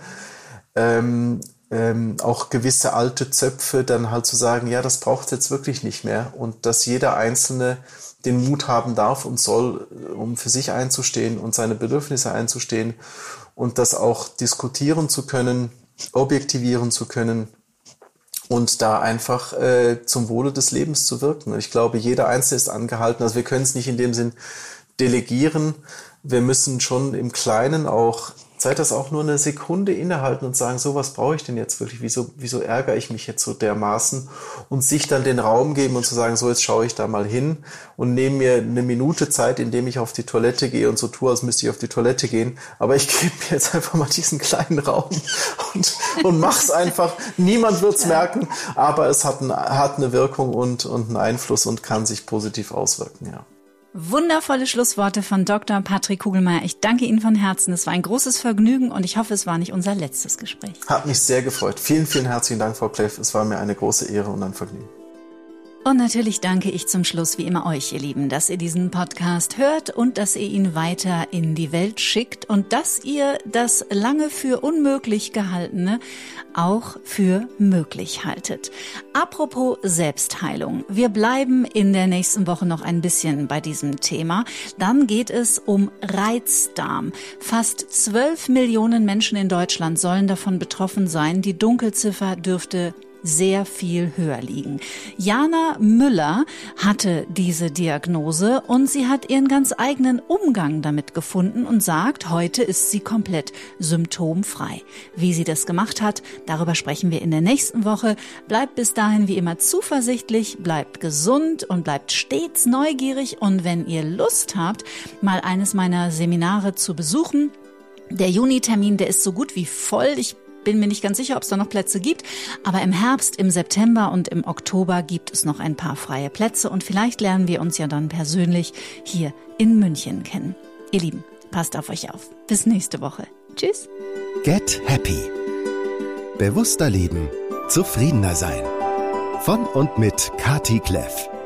ähm, ähm, auch gewisse alte Zöpfe dann halt zu sagen, ja, das braucht es jetzt wirklich nicht mehr und dass jeder Einzelne den Mut haben darf und soll, um für sich einzustehen und seine Bedürfnisse einzustehen und das auch diskutieren zu können, objektivieren zu können und da einfach äh, zum Wohle des Lebens zu wirken. Und ich glaube, jeder Einzelne ist angehalten, also wir können es nicht in dem Sinn delegieren, wir müssen schon im Kleinen auch, sei das auch nur eine Sekunde innehalten und sagen, so, was brauche ich denn jetzt wirklich, wieso, wieso ärgere ich mich jetzt so dermaßen und sich dann den Raum geben und zu sagen, so, jetzt schaue ich da mal hin und nehme mir eine Minute Zeit, indem ich auf die Toilette gehe und so tue, als müsste ich auf die Toilette gehen, aber ich gebe mir jetzt einfach mal diesen kleinen Raum und, und mach's einfach, niemand wird's merken, aber es hat, ein, hat eine Wirkung und, und einen Einfluss und kann sich positiv auswirken, ja. Wundervolle Schlussworte von Doktor Patrick Kugelmeier. Ich danke Ihnen von Herzen. Es war ein großes Vergnügen und ich hoffe, es war nicht unser letztes Gespräch. Hat mich sehr gefreut. Vielen, vielen herzlichen Dank, Frau Kleff. Es war mir eine große Ehre und ein Vergnügen. Und natürlich danke ich zum Schluss wie immer euch, ihr Lieben, dass ihr diesen Podcast hört und dass ihr ihn weiter in die Welt schickt und dass ihr das lange für unmöglich Gehaltene auch für möglich haltet. Apropos Selbstheilung. Wir bleiben in der nächsten Woche noch ein bisschen bei diesem Thema. Dann geht es um Reizdarm. Fast zwölf Millionen Menschen in Deutschland sollen davon betroffen sein. Die Dunkelziffer dürfte sehr viel höher liegen. Jana Müller hatte diese Diagnose und sie hat ihren ganz eigenen Umgang damit gefunden und sagt, heute ist sie komplett symptomfrei. Wie sie das gemacht hat, darüber sprechen wir in der nächsten Woche. Bleibt bis dahin wie immer zuversichtlich, bleibt gesund und bleibt stets neugierig und wenn ihr Lust habt, mal eines meiner Seminare zu besuchen, der Juni-Termin, der ist so gut wie voll. Ich bin mir nicht ganz sicher, ob es da noch Plätze gibt, aber im Herbst, im September und im Oktober gibt es noch ein paar freie Plätze und vielleicht lernen wir uns ja dann persönlich hier in München kennen. Ihr Lieben, passt auf euch auf. Bis nächste Woche. Tschüss. Get Happy. Bewusster leben, zufriedener sein. Von und mit Kati Kleff.